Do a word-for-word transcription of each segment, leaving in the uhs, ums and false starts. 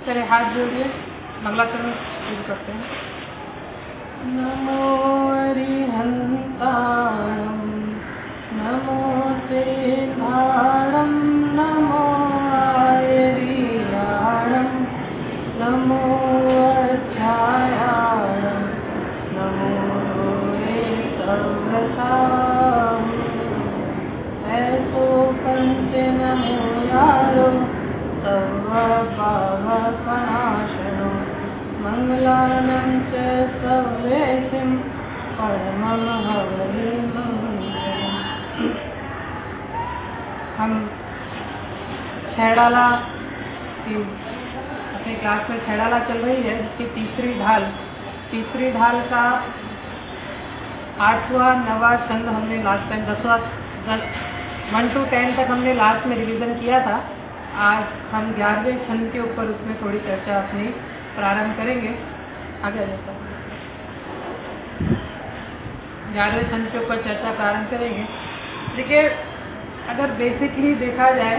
चलिए हाथ जोड़िए, मंगलाचरण शुरू करते हैं। नमो अरिहंताणं नमो सेनाणं नमो आयरीयाणं नमो अध्यायाणं नमो रे सर्वसां ऐसो पंच नमो यारो सर्वपापनाशनो मंगलानं च सर्वेसिं परमं हरिमंगलम्। हम छैड़ाला की अपनी क्लास में छैड़ाला चल रही है, जिसकी तीसरी ढाल तीसरी ढाल का आठवां नवा छंद हमने लास्ट टाइम दसवां दस वन टू टेन तक हमने लास्ट में रिवीजन किया था। आज हम ग्यारहवें छंद के ऊपर उसमें थोड़ी चर्चा अपनी प्रारंभ करेंगे। आगे आ जाता हूँ, ग्यारहवें छंद के ऊपर चर्चा प्रारंभ करेंगे। देखिए, अगर बेसिकली देखा जाए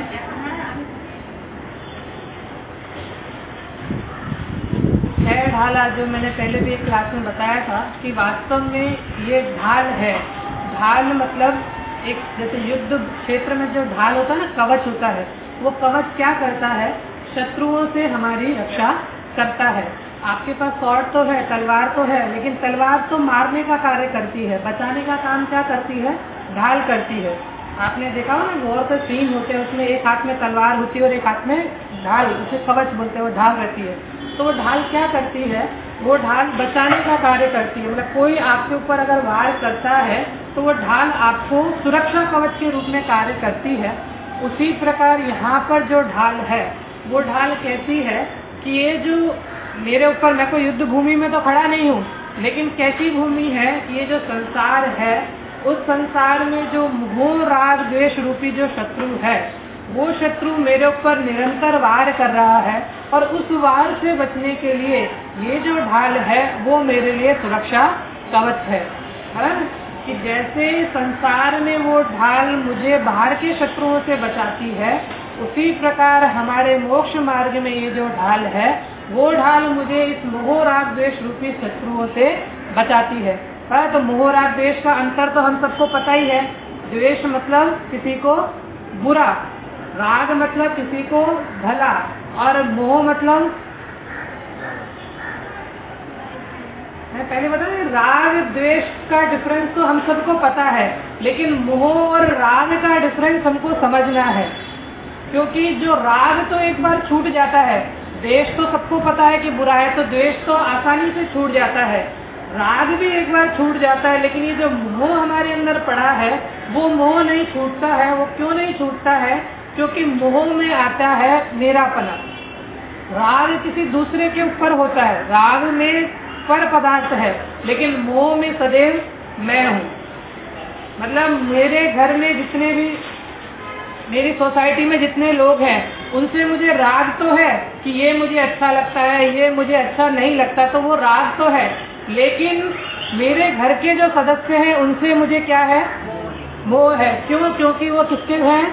छह ढाला, जो मैंने पहले भी एक क्लास में बताया था कि वास्तव में ये ढाल है। ढाल मतलब एक जैसे युद्ध क्षेत्र में जो ढाल होता है ना, कवच होता है, वो कवच क्या करता है? शत्रुओं से हमारी रक्षा करता है। आपके पास स्वॉर्ड तो है, तलवार तो है, लेकिन तलवार तो मारने का कार्य करती है, बचाने का काम क्या करती है? ढाल करती है। आपने देखा हो ना, वॉर के सीन होते हैं, उसमें एक हाथ में तलवार होती है और एक हाथ में ढाल, उसे कवच बोलते हैं, वो ढाल रहती है। तो वो ढाल क्या करती है? वो ढाल बचाने का कार्य करती है। मतलब कोई आपके ऊपर अगर वार करता है तो वो ढाल आपको सुरक्षा कवच के रूप में कार्य करती है। उसी प्रकार यहाँ पर जो ढाल है, वो ढाल कहती है कि ये जो मेरे ऊपर, मैं कोई युद्ध भूमि में तो खड़ा नहीं हूँ, लेकिन कैसी भूमि है? ये जो संसार है, उस संसार में जो मोह राग द्वेष रूपी जो शत्रु है, वो शत्रु मेरे ऊपर निरंतर वार कर रहा है, और उस वार से बचने के लिए ये जो ढाल है वो मेरे लिए सुरक्षा कवच है। है कि जैसे संसार में वो ढाल मुझे बाहर के शत्रुओं से बचाती है, उसी प्रकार हमारे मोक्ष मार्ग में ये जो ढाल है, वो ढाल मुझे इस मोह राग द्वेष रूपी शत्रुओं से बचाती है। हाँ, तो मोह राग द्वेष का अंतर तो हम सबको पता ही है। द्वेष मतलब किसी को बुरा, राग मतलब किसी को भला, और मोह मतलब, मैं पहले बता दें, राग द्वेष का डिफरेंस तो हम सबको पता है, लेकिन मोह और राग का डिफरेंस हमको समझना है। क्योंकि जो राग तो एक बार छूट जाता है, द्वेष तो सबको पता है कि बुरा है, तो द्वेष तो आसानी से छूट जाता है, राग भी एक बार छूट जाता है, लेकिन ये जो मोह हमारे अंदर पड़ा है, वो मोह नहीं छूटता है। वो क्यों नहीं छूटता है? क्योंकि मोह में आता है मेरापना। राग किसी दूसरे के ऊपर होता है, राग में पर पदार्थ है, लेकिन मोह में सदैव मैं हूँ। मतलब मेरे घर में जितने भी, मेरी सोसाइटी में जितने लोग हैं, उनसे मुझे राग तो है कि ये मुझे अच्छा लगता है, ये मुझे अच्छा नहीं लगता, तो वो राग तो है, लेकिन मेरे घर के जो सदस्य हैं उनसे मुझे क्या है? मोह है। क्यों? क्योंकि वो किसके हैं?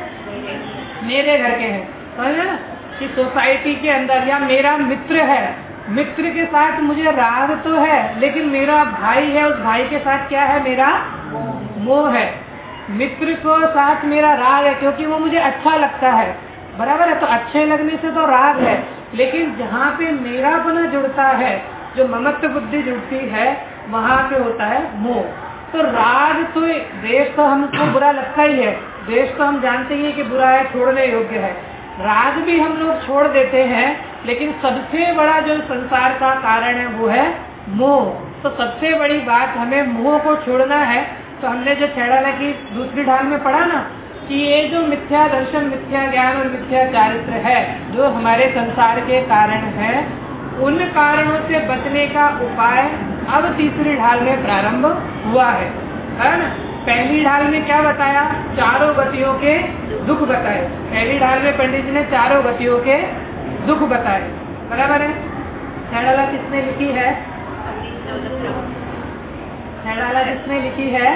मेरे घर के हैं। समझे ना कि सोसाइटी के अंदर, या मेरा मित्र है, मित्र के साथ मुझे राग तो है, लेकिन मेरा भाई है, उस भाई के साथ क्या है? मेरा मोह है। मित्र को साथ मेरा राग है क्योंकि वो मुझे अच्छा लगता है, बराबर है, तो अच्छे लगने से तो राग है। लेकिन जहाँ पे मेरापना जुड़ता है, जो ममत्व बुद्धि जुड़ती है, वहाँ पे होता है मोह। तो राग तो, द्वेष तो हमको बुरा लगता ही है, द्वेष तो हम जानते ही है कि बुरा है, छोड़ने योग्य है। राग भी हम लोग छोड़ देते हैं, लेकिन सबसे बड़ा जो संसार का कारण है वो है मोह। तो सबसे बड़ी बात, हमें मोह को छोड़ना है। तो हमने जो छैड़ाला की दूसरी ढाल में पढ़ा ना कि ये जो मिथ्या दर्शन, मिथ्या ज्ञान और मिथ्या चारित्र है, जो हमारे संसार के कारण है, उन कारणों से बचने का उपाय अब तीसरी ढाल में प्रारंभ हुआ है, है ना। पहली ढाल में क्या बताया? चारों गतियों के दुख बताए। पहली ढाल में पंडित जी ने चारों गतियों के दुख बताए, बराबर है। छैड़ाला किसने लिखी है? छैड़ाला किसने लिखी है?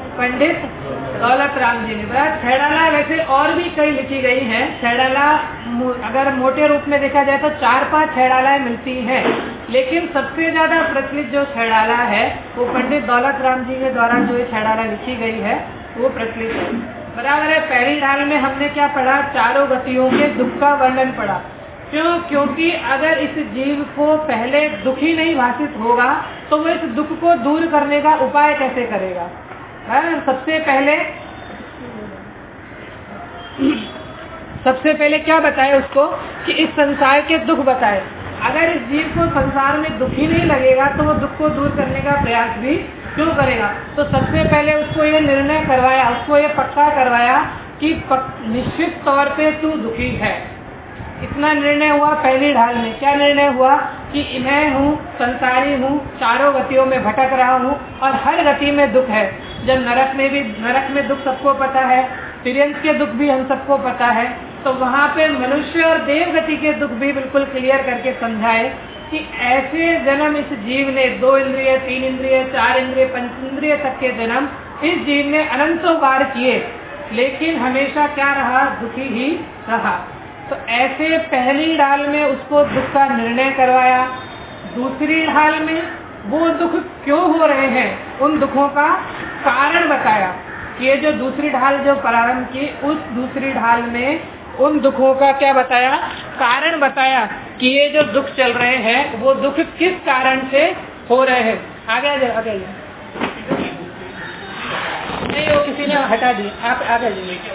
पंडित दौलत राम जी ने। बड़ा छैड़ाला वैसे और भी कई लिखी गई हैं। छैड़ाला अगर मोटे रूप में देखा जाए तो चार पांच छैड़ालाएं मिलती हैं, लेकिन सबसे ज्यादा प्रचलित जो छैड़ाला है वो पंडित दौलत राम जी के द्वारा जो छैड़ाला लिखी गई है वो प्रचलित है। बराबर है। पहली ढाल में हमने क्या पढ़ा? चारों गतियों के दुख का वर्णन पढ़ा। क्यों? क्योंकि अगर इस जीव को पहले दुख ही नहीं भाषित होगा तो वो इस दुख को दूर करने का उपाय कैसे करेगा? है? सबसे पहले सबसे पहले क्या बताए उसको कि इस संसार के दुख बताए। अगर इस जीव को संसार में दुख ही नहीं लगेगा तो वो दुख को दूर करने का प्रयास भी क्यों करेगा? तो सबसे पहले उसको ये निर्णय करवाया, उसको ये पक्का करवाया कि पक, निश्चित तौर पे तू दुखी है। इतना निर्णय हुआ पहली ढाल में। क्या निर्णय हुआ कि मैं हूँ, संसारी हूँ, चारों गतियों में भटक रहा हूँ और हर गति में दुख है। जब नरक में भी नरक में दुख सबको पता है, तिर्यंत के दुख भी हम सबको पता है, तो वहाँ पे मनुष्य और देव गति के दुख भी बिल्कुल क्लियर करके समझाए कि ऐसे जन्म इस जीव ने, दो इंद्रिय, तीन इंद्रिय, चार इंद्रिय, पंच इंद्रिय तक के जन्म इस जीव ने अनंतों बार किए, लेकिन हमेशा क्या रहा? दुखी ही रहा। तो ऐसे पहली ढाल में उसको दुख का निर्णय करवाया। दूसरी ढाल में वो दुख क्यों हो रहे हैं उन दुखों का कारण बताया। ये जो दूसरी ढाल जो प्रारंभ की, उस दूसरी ढाल में उन दुखों का क्या बताया? कारण बताया कि ये जो दुख चल रहे हैं वो दुख किस कारण से हो रहे हैं। आगे आगे आगे नहीं, वो किसी ने हटा दिए, आप आगे जाइए।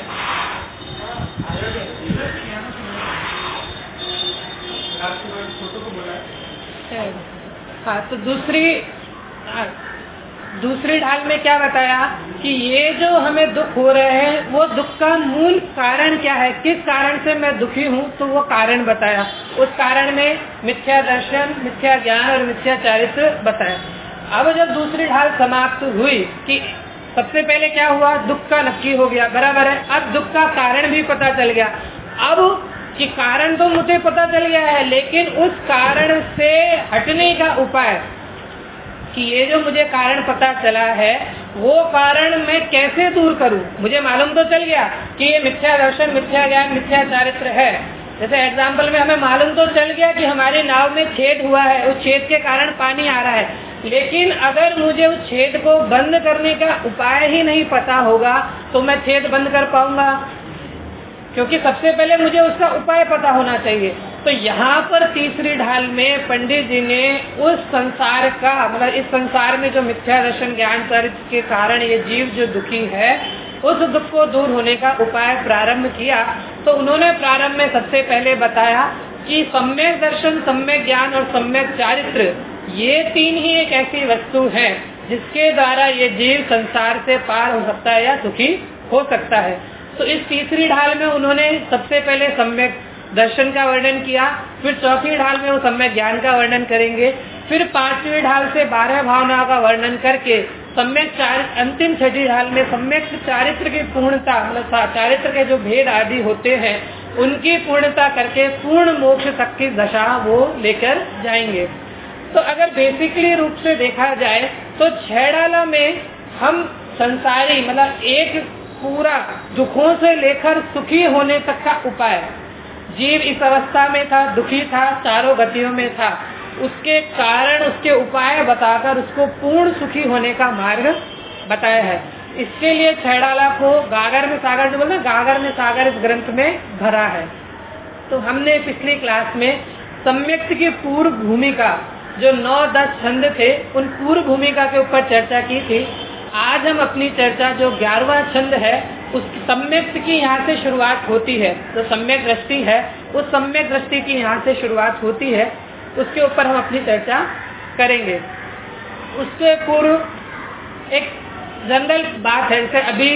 हाँ, तो दूसरी दूसरी ढाल में क्या बताया कि ये जो हमें दुख हो रहे हैं वो दुख का मूल कारण क्या है, किस कारण से मैं दुखी हूँ, तो वो कारण बताया। उस कारण में मिथ्या दर्शन, मिथ्या ज्ञान और मिथ्या चारित्र बताया। अब जब दूसरी ढाल समाप्त हुई कि सबसे पहले क्या हुआ? दुख का नक्की हो गया, बराबर है। अब दुख का कारण भी पता चल गया। अब कि कारण तो मुझे पता चल गया है, लेकिन उस कारण से हटने का उपाय कि ये जो मुझे कारण पता चला है वो कारण मैं कैसे दूर करूं। मुझे मालूम तो चल गया कि ये मिथ्या दर्शन, मिथ्या ज्ञान, मिथ्या चारित्र है। जैसे एग्जाम्पल में हमें मालूम तो चल गया कि हमारी नाव में छेद हुआ है, उस छेद के कारण पानी आ रहा है, लेकिन अगर मुझे उस छेद को बंद करने का उपाय ही नहीं पता होगा तो मैं छेद बंद कर पाऊंगा? क्योंकि सबसे पहले मुझे उसका उपाय पता होना चाहिए। तो यहाँ पर तीसरी ढाल में पंडित जी ने उस संसार का, मतलब इस संसार में जो मिथ्या दर्शन ज्ञान चरित्र के कारण ये जीव जो दुखी है, उस दुख को दूर होने का उपाय प्रारंभ किया। तो उन्होंने प्रारंभ में सबसे पहले बताया कि सम्यक दर्शन, सम्यक ज्ञान और सम्यक चारित्र, ये तीन ही एक ऐसी वस्तु है जिसके द्वारा ये जीव संसार से पार हो सकता है या सुखी हो सकता है। तो इस तीसरी ढाल में उन्होंने सबसे पहले सम्यक दर्शन का वर्णन किया, फिर चौथी ढाल में वो सम्यक ज्ञान का वर्णन करेंगे, फिर पांचवी ढाल से बारह भावनाओं का वर्णन करके सम्यक चारित्र, अंतिम छठी ढाल में सम्यक चारित्र की पूर्णता, मतलब चारित्र के जो भेद आदि होते हैं उनकी पूर्णता करके पूर्ण मोक्ष तक की दशा वो लेकर जाएंगे। तो अगर बेसिकली रूप से देखा जाए तो छह ढाला में हम संसारी, मतलब एक पूरा दुखों से लेकर सुखी होने तक का उपाय, जीव इस अवस्था में था, दुखी था, चारों गतियों में था, उसके कारण, उसके उपाय बताकर उसको पूर्ण सुखी होने का मार्ग बताया है। इसके लिए छैड़ाला को गागर में सागर, जो बोलते हैं गागर में सागर, इस ग्रंथ में भरा है। तो हमने पिछली क्लास में सम्यक्त की पूर्व भूमिका, जो नौ दस छंद थे, उन पूर्व भूमिका के ऊपर चर्चा की थी। आज हम अपनी चर्चा, जो ग्यारहवां छंद है, उस सम्यक्त की यहाँ से शुरुआत होती है। जो सम्यक दृष्टि है, उस सम्यक दृष्टि की यहाँ से शुरुआत होती है, उसके ऊपर हम अपनी चर्चा करेंगे। उसके पूर्व एक जनरल बात है, जैसे अभी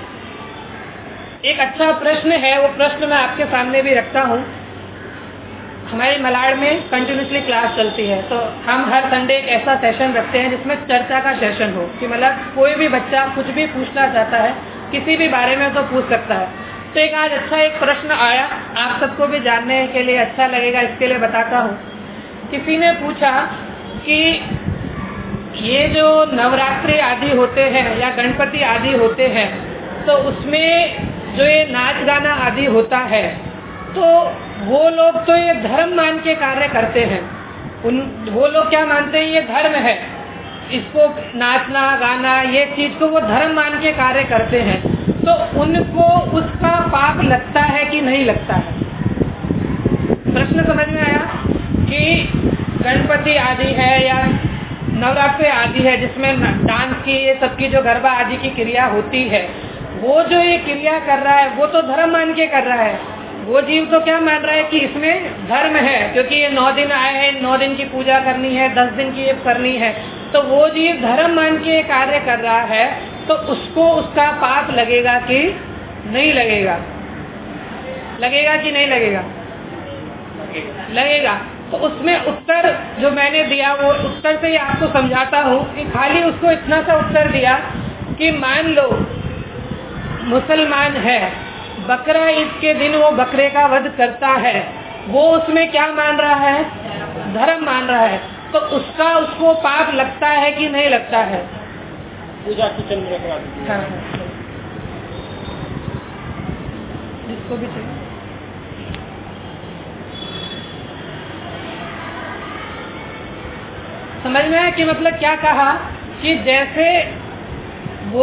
एक अच्छा प्रश्न है, वो प्रश्न मैं आपके सामने भी रखता हूँ। हमारी मलाड में कंटिन्यूसली क्लास चलती है, तो हम हर संडे एक ऐसा सेशन रखते हैं जिसमें चर्चा का सेशन हो, कि मतलब कोई भी बच्चा कुछ भी पूछना चाहता है, किसी भी बारे में तो पूछ सकता है। तो एक आज अच्छा एक प्रश्न आया, आप सबको भी जानने के लिए अच्छा लगेगा, इसके लिए बताता हूँ। किसी ने पूछा कि ये जो नवरात्रि आदि होते हैं या गणपति आदि होते हैं, तो उसमें जो ये नाच गाना आदि होता है, तो वो लोग तो ये धर्म मान के कार्य करते हैं। उन वो लोग क्या मानते हैं, ये धर्म है, इसको नाचना गाना ये चीज को वो धर्म मान के कार्य करते हैं। तो उनको उसका पाप लगता है कि नहीं लगता है? प्रश्न समझ में आया कि गणपति आदि है या नवरात्रि आदि है जिसमें डांस की ये सबकी जो गरबा आदि की क्रिया होती है, वो जो ये क्रिया कर रहा है वो तो धर्म मान के कर रहा है। वो जीव तो क्या मान रहा है कि इसमें धर्म है, क्योंकि ये नौ दिन आए हैं, नौ दिन की पूजा करनी है, दस दिन की ये करनी है, तो वो जीव धर्म मान के कार्य कर रहा है, तो उसको उसका पाप लगेगा कि नहीं लगेगा? लगेगा कि नहीं लगेगा? लगेगा। तो उसमें उत्तर जो मैंने दिया वो उत्तर से ही आपको समझाता हूँ कि खाली उसको इतना सा उत्तर दिया कि मान लो मुसलमान है, बकरा ईद के दिन वो बकरे का वध करता है, वो उसमें क्या मान रहा है? धर्म मान रहा है। तो उसका उसको पाप लगता है कि नहीं लगता है? पूजा की चंद्र हाँ, जिसको भी चाहिए। समझ में आया कि मतलब क्या कहा कि जैसे वो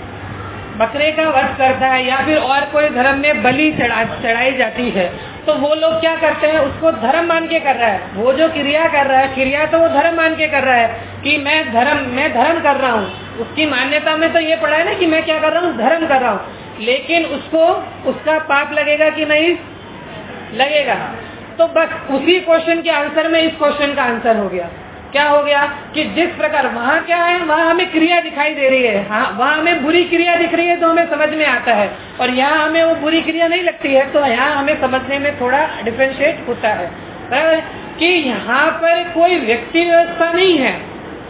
बकरे का वध करता है या फिर और कोई धर्म में बलि चढ़ा चढ़ाई जाती है, तो वो लोग क्या करते हैं, उसको धर्म मान के कर रहा है। वो जो क्रिया कर रहा है, क्रिया तो वो धर्म मान के कर रहा है कि मैं धर्म मैं धर्म कर रहा हूँ। उसकी मान्यता में तो ये पड़ा है ना कि मैं क्या कर रहा हूँ, धर्म कर रहा हूँ। लेकिन उसको उसका पाप लगेगा कि नहीं लगेगा? तो बस उसी क्वेश्चन के आंसर में इस क्वेश्चन का आंसर हो गया। क्या हो गया कि जिस प्रकार वहाँ क्या है, वहाँ हमें क्रिया दिखाई दे रही है, हाँ वहाँ हमें बुरी क्रिया दिख रही है तो हमें समझ में आता है, और यहाँ हमें वो बुरी क्रिया नहीं लगती है, तो यहाँ हमें समझने में थोड़ा डिफरेंशिएट होता है कि यहाँ पर कोई व्यक्ति व्यवस्था नहीं है।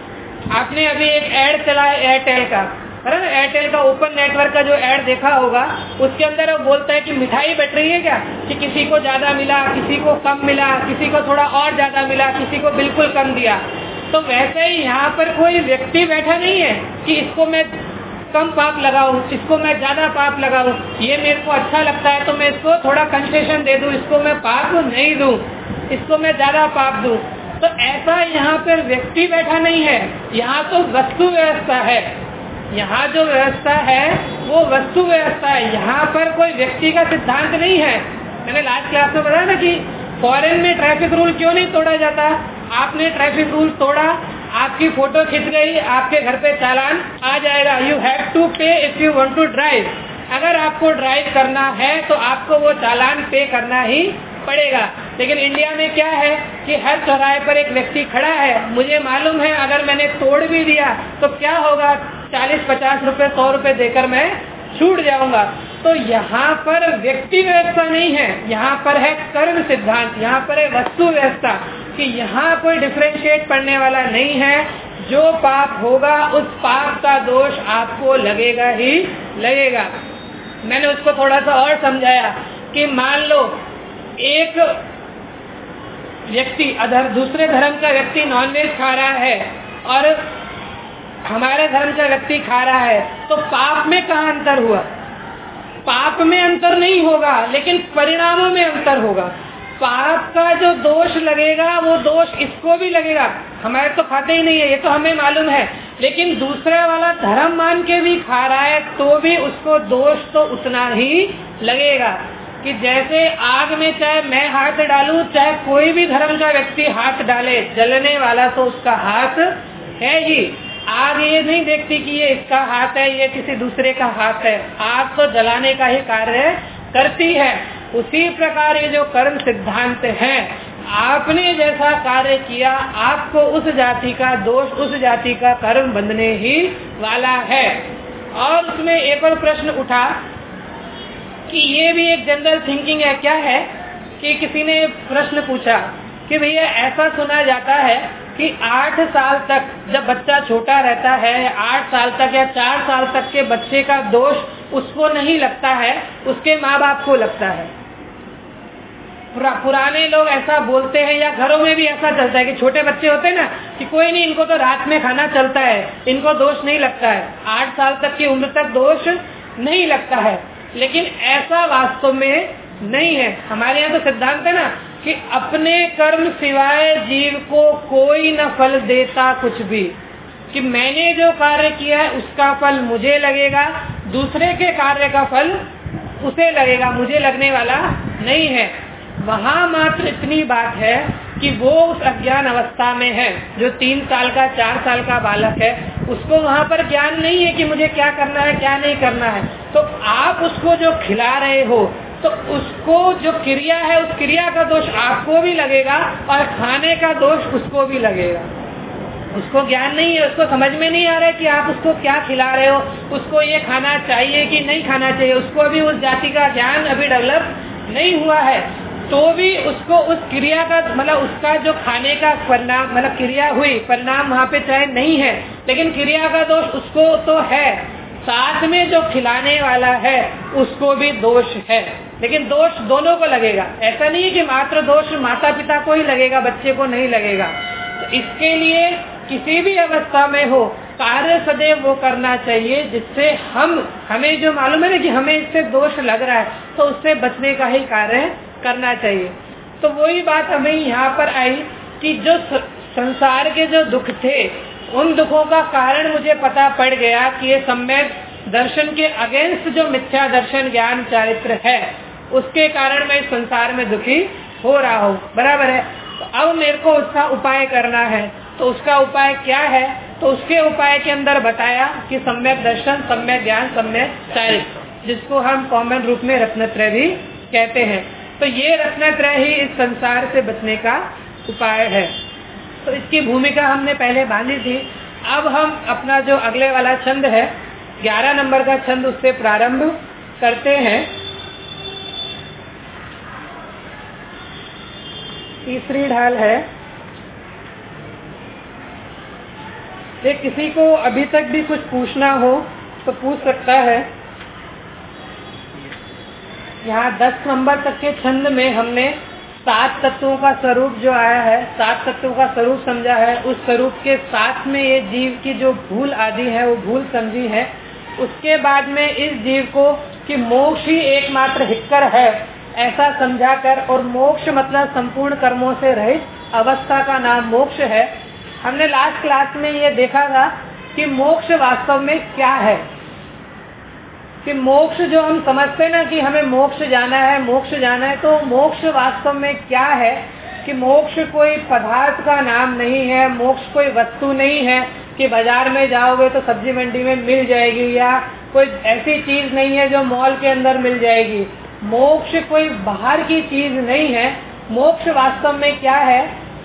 आपने अभी एक एड चलाया एयरटेल का, है ना, एयरटेल का ओपन नेटवर्क का जो एड देखा होगा, उसके अंदर वो बोलता है कि मिठाई बट रही है क्या, कि किसी को ज्यादा मिला, किसी को कम मिला, किसी को थोड़ा और ज्यादा मिला, किसी को बिल्कुल कम दिया। तो वैसे ही यहाँ पर कोई व्यक्ति बैठा नहीं है कि इसको मैं कम पाप लगाऊं, इसको मैं ज्यादा पाप लगाऊं, ये मेरे को अच्छा लगता है तो मैं इसको थोड़ा कंसेशन दे दूं, इसको मैं पाप नहीं दूं, इसको मैं ज्यादा पाप दूं। तो ऐसा यहाँ पर व्यक्ति बैठा नहीं है, यहाँ तो वस्तु व्यवस्था है। यहाँ जो व्यवस्था है वो वस्तु व्यवस्था है, यहाँ पर कोई व्यक्ति का सिद्धांत नहीं है। मैंने लास्ट क्लास में बताया ना कि फॉरेन में ट्रैफिक रूल क्यों नहीं तोड़ा जाता। आपने ट्रैफिक रूल तोड़ा, आपकी फोटो खिंच गई, आपके घर पे चालान आ जाएगा। You have to pay if you want to drive. अगर आपको ड्राइव करना है तो आपको वो चालान पे करना ही पड़ेगा। लेकिन इंडिया में क्या है कि हर चौराहे पर एक व्यक्ति खड़ा है, मुझे मालूम है अगर मैंने तोड़ भी दिया तो क्या होगा, चालीस पचास रुपए सौ रुपए देकर मैं छूट जाऊंगा। तो यहाँ पर व्यक्ति व्यवस्था नहीं है, यहाँ पर है कर्म सिद्धांत, यहाँ पर है वस्तु व्यवस्था, कि यहाँ कोई डिफरेंशिएट पढ़ने वाला नहीं है। जो पाप होगा उस पाप का दोष आपको लगेगा ही लगेगा। मैंने उसको थोड़ा सा और समझाया कि मान लो एक व्यक्ति अधर दूसरे धर्म का व्यक्ति नॉनवेज खा रहा है और हमारे धर्म का व्यक्ति खा रहा है, तो पाप में कहाँ अंतर हुआ? पाप में अंतर नहीं होगा, लेकिन परिणामों में अंतर होगा। पाप का जो दोष लगेगा वो दोष इसको भी लगेगा। हमारे तो खाते ही नहीं है, ये तो हमें मालूम है, लेकिन दूसरे वाला धर्म मान के भी खा रहा है तो भी उसको दोष तो उतना ही लगेगा। कि जैसे आग में चाहे मैं हाथ डालूं, चाहे कोई भी धर्म का व्यक्ति हाथ डाले, जलने वाला तो उसका हाथ है ही। आग ये नहीं देखती कि ये इसका हाथ है, ये किसी दूसरे का हाथ है। आग तो जलाने का ही कार्य करती है। उसी प्रकार ये जो कर्म सिद्धांत है, आपने जैसा कार्य किया आपको उस जाति का दोष, उस जाति का कर्म बंधने ही वाला है। और उसमें एक और प्रश्न उठा कि ये भी एक जनरल थिंकिंग है। क्या है कि किसी ने प्रश्न पूछा कि भैया ऐसा सुना जाता है कि आठ साल तक जब बच्चा छोटा रहता है, आठ साल तक या चार साल तक के बच्चे का दोष उसको नहीं लगता है, उसके माँ बाप को लगता है। पुरा, पुराने लोग ऐसा बोलते हैं, या घरों में भी ऐसा चलता है कि छोटे बच्चे होते हैं ना कि कोई नहीं, इनको तो रात में खाना चलता है, इनको दोष नहीं लगता है। आठ साल तक की उम्र तक दोष नहीं लगता है। लेकिन ऐसा वास्तव में नहीं है। हमारे यहाँ तो सिद्धांत है ना कि अपने कर्म सिवाय जीव को कोई न फल देता कुछ भी, कि मैंने जो कार्य किया है उसका फल मुझे लगेगा, दूसरे के कार्य का फल उसे लगेगा, मुझे लगने वाला नहीं है। वहाँ मात्र इतनी बात है कि वो उस अज्ञान अवस्था में है, जो तीन साल का चार साल का बालक है, उसको वहाँ पर ज्ञान नहीं है कि मुझे क्या करना है क्या नहीं करना है। तो आप उसको जो खिला रहे हो तो उसको जो क्रिया है उस क्रिया का दोष आपको भी लगेगा और खाने का दोष उसको भी लगेगा। उसको ज्ञान नहीं है, उसको समझ में नहीं आ रहा है कि आप उसको क्या खिला रहे हो, उसको ये खाना चाहिए कि नहीं खाना चाहिए, उसको अभी उस जाति का ज्ञान अभी डेवलप नहीं हुआ है, तो भी उसको उस क्रिया का मतलब उसका जो खाने का परिणाम मतलब क्रिया हुई, परिणाम वहाँ पे चाहे नहीं है, लेकिन क्रिया का दोष उसको तो है, साथ में जो खिलाने वाला है उसको भी दोष है, लेकिन दोष दोनों को लगेगा। ऐसा नहीं है कि मात्र दोष माता पिता को ही लगेगा, बच्चे को नहीं लगेगा। तो इसके लिए किसी भी अवस्था में हो कार्य सदैव वो करना चाहिए जिससे हम हमें जो मालूम है ना कि हमें इससे दोष लग रहा है तो उससे बचने का ही कार्य करना चाहिए। तो वही बात हमें यहाँ पर आई कि जो संसार के जो दुख थे उन दुखों का कारण मुझे पता पड़ गया कि ये सम्यक दर्शन के अगेंस्ट जो मिथ्या दर्शन ज्ञान चारित्र है उसके कारण मैं इस संसार में दुखी हो रहा हूँ, बराबर है। तो अब मेरे को उसका उपाय करना है, तो उसका उपाय क्या है? तो उसके उपाय के अंदर बताया कि सम्यक दर्शन, सम्यक ज्ञान, सम्यक चारित्र, जिसको हम कॉमन रूप में रत्नत्रय भी कहते हैं। तो ये रत्नत्रय ही इस संसार से बचने का उपाय है। तो इसकी भूमिका हमने पहले बांधी थी। अब हम अपना जो अगले वाला छंद है ग्यारह नंबर का छंद उससे प्रारंभ करते हैं। तीसरी ढाल है। ये किसी को अभी तक भी कुछ पूछना हो तो पूछ सकता है। यहाँ दस नंबर तक के छंद में हमने सात तत्वों का स्वरूप जो आया है, सात तत्वों का स्वरूप समझा है। उस स्वरूप के साथ में ये जीव की जो भूल आदि है वो भूल समझी है। उसके बाद में इस जीव को कि मोक्ष ही एकमात्र हितकर है ऐसा समझाकर, और मोक्ष मतलब संपूर्ण कर्मों से रहित अवस्था का नाम मोक्ष है। हमने लास्ट क्लास में ये देखा था कि मोक्ष वास्तव में क्या है, कि मोक्ष जो हम समझते ना कि हमें मोक्ष जाना है मोक्ष जाना है, तो मोक्ष वास्तव में क्या है कि मोक्ष कोई पदार्थ का नाम नहीं है, मोक्ष कोई वस्तु नहीं है कि बाजार में जाओगे तो सब्जी मंडी में मिल जाएगी, या कोई ऐसी चीज नहीं है जो मॉल के अंदर मिल जाएगी। मोक्ष कोई बाहर की चीज नहीं है। मोक्ष वास्तव में क्या है?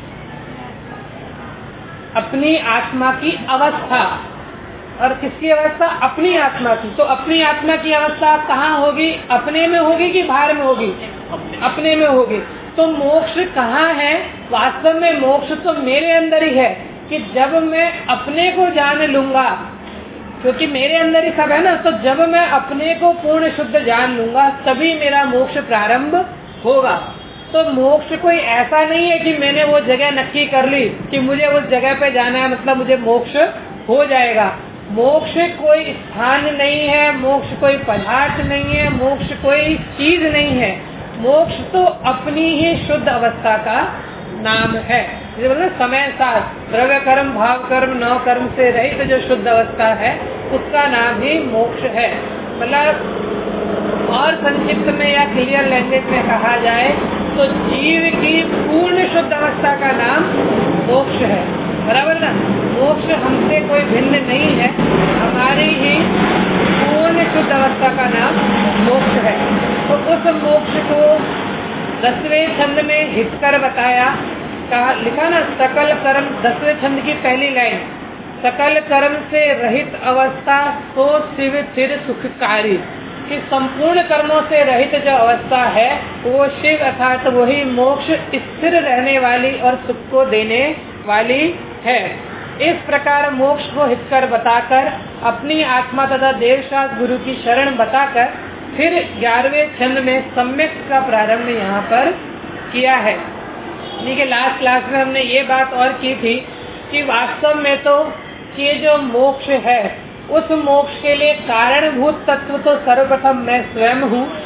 अपनी आत्मा की अवस्था। और किसकी अवस्था? अपनी आत्मा की। तो अपनी आत्मा की अवस्था कहाँ होगी? अपने में होगी कि बाहर में होगी? अपने में होगी। तो मोक्ष कहाँ है? वास्तव में मोक्ष तो मेरे अंदर ही है, कि जब मैं अपने को जान लूंगा, क्योंकि मेरे अंदर ही सब है ना, तो जब मैं अपने को पूर्ण शुद्ध जान लूंगा तभी मेरा मोक्ष प्रारंभ होगा। तो मोक्ष कोई ऐसा नहीं है कि मैंने वो जगह नक्की कर ली कि मुझे उस जगह पे जाना है मतलब मुझे मोक्ष हो जाएगा। मोक्ष कोई स्थान नहीं है, मोक्ष कोई पदार्थ नहीं है, मोक्ष कोई चीज नहीं है। मोक्ष तो अपनी ही शुद्ध अवस्था का नाम है। मतलब समय साथ द्रव्य कर्म भाव कर्म नौ कर्म से रहित जो शुद्ध अवस्था है उसका नाम ही मोक्ष है। मतलब और संक्षिप्त में या क्लियर लैंग्वेज में कहा जाए तो जीव की पूर्ण शुद्ध अवस्था का नाम मोक्ष है, बराबर ना। मोक्ष हमसे कोई भिन्न नहीं है, हमारी ही पूर्ण शुद्ध अवस्था का नाम मोक्ष है। तो उस मोक्ष को दसवें छंद में हितकर बताया, कहा लिखा ना सकल कर्म, दसवें छंद की पहली लाइन, सकल कर्म से रहित अवस्था तो शिव स्थिर सुखकारी, कि संपूर्ण कर्मों से रहित जो अवस्था है वो शिव अर्थात वही मोक्ष स्थिर रहने वाली और सुख को देने वाली है। इस प्रकार मोक्ष को हितकर बताकर अपनी आत्मा तथा देवशास्त्र गुरु की शरण बताकर फिर ग्यारहवें छंद में सम्यक का प्रारंभ यहाँ पर किया है। देखिए लास्ट क्लास में हमने ये बात और की थी कि वास्तव में तो ये जो मोक्ष है उस मोक्ष के लिए कारणभूत तत्व तो सर्वप्रथम मैं स्वयं हूँ,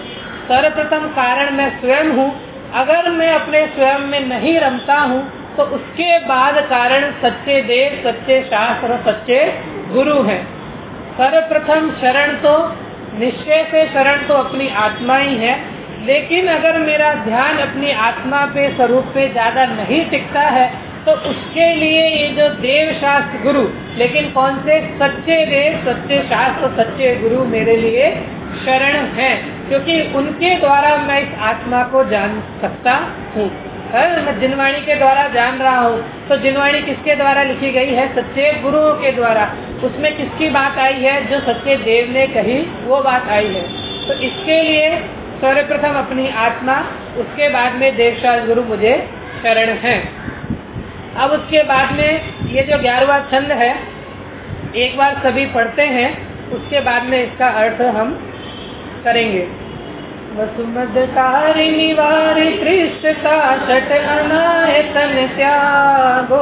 सर्वप्रथम कारण मैं स्वयं हूँ। अगर मैं अपने स्वयं में नहीं रमता हूँ तो उसके बाद कारण सच्चे देव, सच्चे शास्त्र, सच्चे गुरु हैं। सर्वप्रथम शरण तो निश्चय से शरण तो अपनी आत्मा ही है, लेकिन अगर मेरा ध्यान अपनी आत्मा पे, स्वरूप पे ज्यादा नहीं टिकता है तो उसके लिए ये जो देव शास्त्र गुरु, लेकिन कौन से? सच्चे देव, सच्चे शास्त्र, सच्चे गुरु मेरे लिए शरण हैं, क्योंकि उनके द्वारा मैं इस आत्मा को जान सकता हूँ। मैं जिनवाणी के द्वारा जान रहा हूँ, तो जिनवाणी किसके द्वारा लिखी गई है? सच्चे गुरुओं के द्वारा। उसमें किसकी बात आई है? जो सच्चे देव ने कही वो बात आई है। तो इसके लिए सर्वप्रथम अपनी आत्मा, उसके बाद में देवशास्त्र गुरु मुझे शरण हैं। अब उसके बाद में ये जो ग्यारहवां छंद है एक बार सभी पढ़ते हैं, उसके बाद में इसका अर्थ हम करेंगे। वसुमदकारी निवारि त्रिष्टता षट अनायतन त्यागो,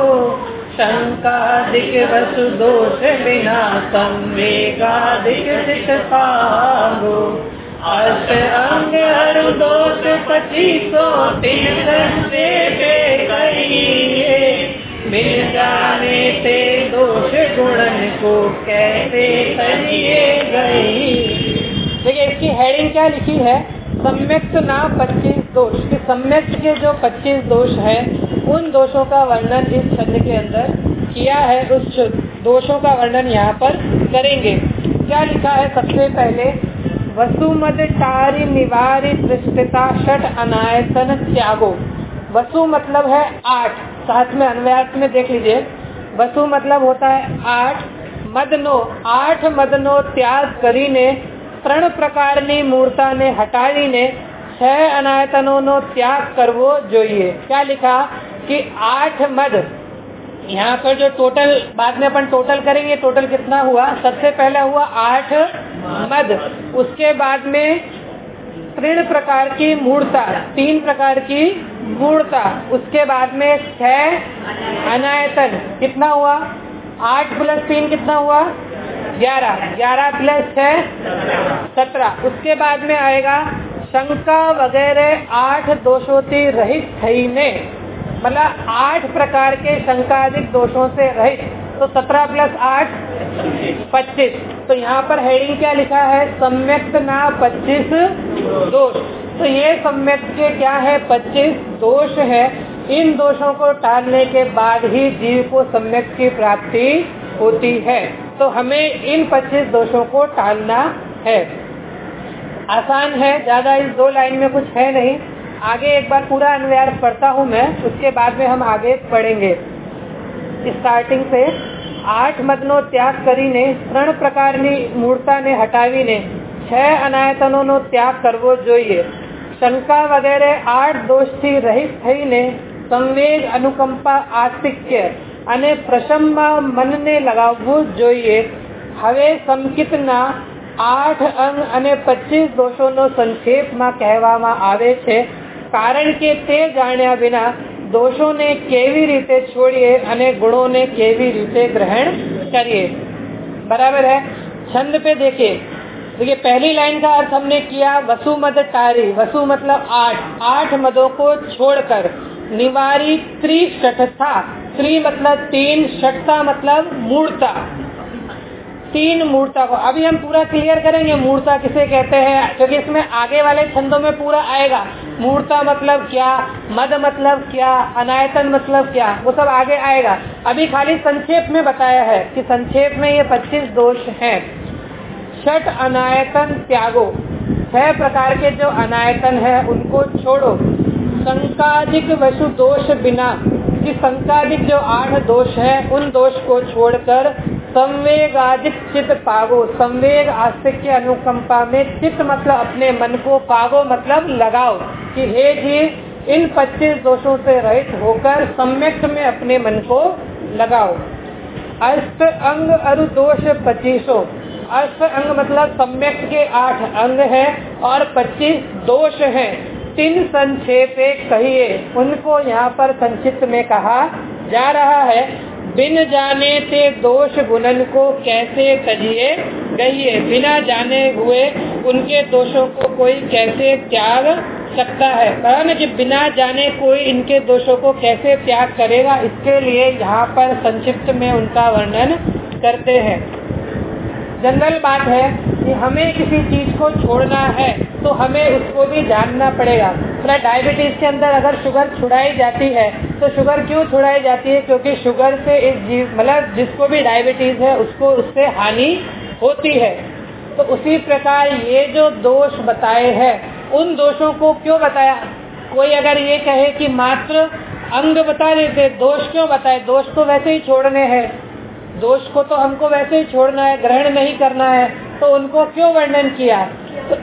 शंकादिक वसु दोष विना संवेगादिक चित पागो, अष्ट अंग अरु दोष पचीसो तीन संवेगे कहिए, बिन जाने ते दोष गुणन को कैसे करिए गई। देखिए इसकी हेडिंग क्या लिखी है? सम्यक्त ना पच्चीस दोष। कि सम्यक्त के जो पच्चीस दोष है उन दोषों का वर्णन इस छंद के अंदर किया है। उस दोषों का वर्णन यहाँ पर करेंगे। क्या लिखा है? सबसे पहले वसुमद टारी निवारी दृष्टता षट अनायतन त्यागो। वसु मतलब है आठ, साथ में अन्वयार्थ में देख लीजिए। वसु मतलब होता है आठ, मदनो आठ मदनो त्याग करीने, ત્રણ પ્રકારની મૂર્તાને હટાવીને છ અનાયતનોનો ત્યાગ કરવો જોઈએ। क्या लिखा कि आठ मद, यहाँ पर जो टोटल बाद में अपन टोटल करेंगे, टोटल कितना हुआ? सबसे पहला हुआ आठ मद, उसके बाद में तीन प्रकार की मूर्ता, तीन प्रकार की मूर्ता, उसके बाद में छह अनायतन, कितना हुआ? आठ प्लस तीन कितना हुआ? ग्यारह, ग्यारह प्लस छह सत्रह। उसके बाद में आएगा शंका वगैरह आठ दोषों से रहित थई ने, मतलब आठ प्रकार के शंकादिक दोषों से रहित, तो सत्रह प्लस आठ पच्चीस। तो यहाँ पर हेडिंग क्या लिखा है? सम्यक्त ना पच्चीस दोष। तो ये सम्यक्त के क्या है? पच्चीस दोष है। इन दोषों को टालने के बाद ही जीव को सम्यक्त की प्राप्ति होती है। तो हमें इन पच्चीस दोषों को टालना है। आसान है, ज्यादा इस दो लाइन में कुछ है नहीं। आगे एक बार पूरा अन्वयार्थ पढ़ता हूँ मैं, उसके बाद में हम आगे पढ़ेंगे। स्टार्टिंग से आठ मदनो त्याग करीने, ત્રણ પ્રકારની મૂર્તાને હટાવીને છ અનાયતનોનો ત્યાગ કરવો જોઈએ। શંકા વગેરે આઠ દોષથી રહિત થઈને સંવેગ, અનુકંપા, આસ્તિક્ય અને પ્રશમમાં મનને લગાવવું જોઈએ। હવે સંકિતના આઠ અંગ અને પચીસ દોષોનો સંક્ષેપમાં કહેવામાં આવે છે, કારણ કે તે જાણ્યા વિના दोषों ने केवी रीते छोड़िए અને गुणों ने केवी रीते ग्रहण करिए। बराबर है। छंद पे देखिए, देखिए पहली लाइन का अर्थ हमने किया वसुमद टारी। वसु मतलब आठ, आठ मदों को छोड़कर। निवारी त्रिषठता, त्रि मतलब तीन, षठता मतलब मूर्ता, तीन मूर्ता को अभी हम पूरा क्लियर करेंगे। मूर्ता किसे कहते हैं, क्योंकि इसमें आगे वाले छंदों में पूरा आएगा। मूर्ता मतलब क्या, मद मतलब क्या, अनायतन मतलब क्या, वो सब आगे आएगा। अभी खाली संक्षेप में बताया है कि संक्षेप में ये पच्चीस दोष हैं। षट अनायतन त्यागो, छह प्रकार के जो अनायतन है उनको छोड़ो। शंकादिक वसु दोष बिना, कि शंकादिक जो आठ दोष है उन दोष को छोड़कर संवेगादिक चित पागो। संवेग, आस्तिक्य, अनुकंपा में चित्त मतलब अपने मन को, पागो मतलब लगाओ, कि हे जीव इन पच्चीस दोषों से रहित होकर सम्यक्त में अपने मन को लगाओ। अष्ट अंग अरु दोष पच्चीसों। अष्ट अंग मतलब सम्यक्त के आठ अंग हैं और पच्चीस दोष हैं। तीन संक्षेपे कहिए, उनको यहाँ पर संक्षिप्त में कहा जा रहा है। बिन जाने ते दोष गुणन को कैसे तजिए गइए। बिना जाने हुए उनके दोषों को कोई कैसे त्याग सकता है। कहा ना कि बिना जाने कोई इनके दोषों को कैसे त्याग करेगा, इसके लिए यहाँ पर संक्षिप्त में उनका वर्णन करते हैं। जनरल बात है कि हमें किसी चीज को छोड़ना है तो हमें उसको भी जानना पड़ेगा। मतलब डायबिटीज के अंदर अगर शुगर छुड़ाई जाती है तो शुगर क्यों छुड़ाई जाती है? क्योंकि शुगर से इस जीव मतलब जिसको भी डायबिटीज है उसको उससे हानि होती है। तो उसी प्रकार ये जो दोष बताए हैं, उन दोषों को क्यों बताया? कोई अगर ये कहे कि मात्र अंग बता देते, दोष क्यों बताए? दोष तो वैसे ही छोड़ने हैं, दोष को तो हमको वैसे ही छोड़ना है, ग्रहण नहीं करना है, तो उनको क्यों वर्णन किया? तो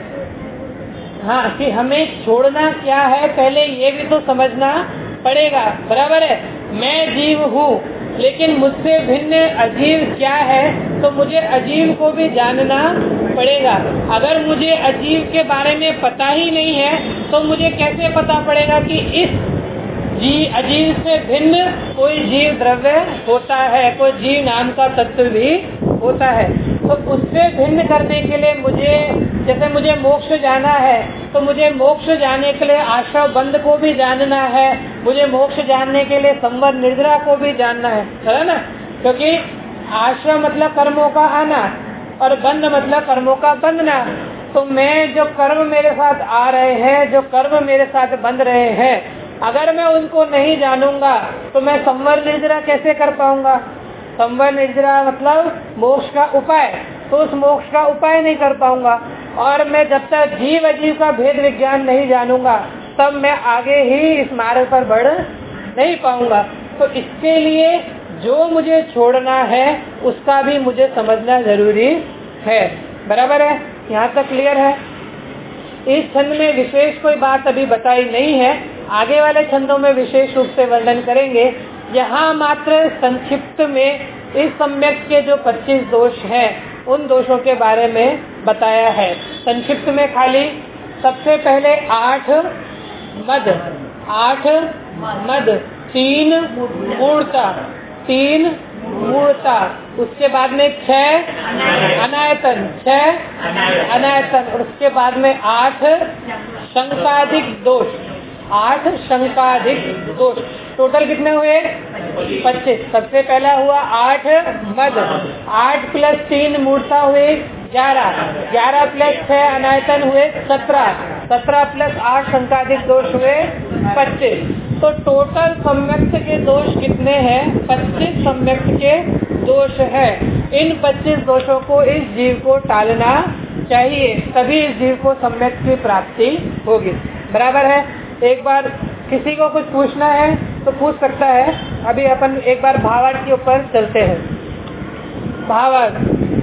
हाँ, कि हमें छोड़ना क्या है पहले ये भी तो समझना पड़ेगा। बराबर है, मैं जीव हूँ लेकिन मुझसे भिन्न अजीव क्या है, तो मुझे अजीव को भी जानना पड़ेगा। अगर मुझे अजीव के बारे में पता ही नहीं है तो मुझे कैसे पता पड़ेगा कि इस जी अजीव से भिन्न कोई जीव द्रव्य होता है, कोई जीव नाम का तत्व भी होता है। तो उससे भिन्न करने के लिए मुझे, जैसे मुझे मोक्ष जाना है तो मुझे मोक्ष जाने के लिए आश्रम बंध को भी जानना है, मुझे मोक्ष जानने के लिए संवर निद्रा को भी जानना है, है ना? क्योंकि आश्रम मतलब कर्मों का आना और बंध मतलब कर्मों का बंधना। तो मैं जो कर्म मेरे साथ आ रहे हैं, जो कर्म मेरे साथ बंध रहे हैं, अगर मैं उनको नहीं जानूंगा तो मैं संवर निर्जरा कैसे कर पाऊंगा? संवर निर्जरा मतलब मोक्ष का उपाय, तो उस मोक्ष का उपाय नहीं कर पाऊंगा। और मैं जब तक जीव अजीव का भेद विज्ञान नहीं जानूंगा तब मैं आगे ही इस मार्ग पर बढ़ नहीं पाऊंगा। तो इसके लिए जो मुझे छोड़ना है उसका भी मुझे समझना जरूरी है। बराबर है? यहाँ तक क्लियर है? इस छंद में विशेष कोई बात अभी बताई नहीं है, आगे वाले छंदों में विशेष रूप से वर्णन करेंगे। यहाँ मात्र संक्षिप्त में इस सम्यक के जो पच्चीस दोष हैं उन दोषों के बारे में बताया है। संक्षिप्त में खाली सबसे पहले आठ मद, आठ मद, तीन मूर्ता, तीन मूर्ता, उसके बाद में छह अनायतन, छह अनायतन, और उसके बाद में आठ शंकाधिक दोष, आठ शंकाधिक दोष। टोटल कितने हुए? पच्चीस। सबसे पहला हुआ आठ मद, आठ प्लस तीन मूर्ता हुए ग्यारह, ग्यारह प्लस छह अनायतन हुए सत्रह, सत्रह प्लस आठ शंकाधिक दोष हुए पच्चीस। तो टोटल सम्यक्त के दोष कितने हैं? पच्चीस सम्यक्त के दोष है। इन पच्चीस दोषों को इस जीव को टालना चाहिए, तभी इस जीव को सम्यक्त की प्राप्ति होगी। बराबर है? एक बार किसी को कुछ पूछना है तो पूछ सकता है। अभी अपन एक बार भावार्थ के ऊपर चलते हैं। भावार्थ: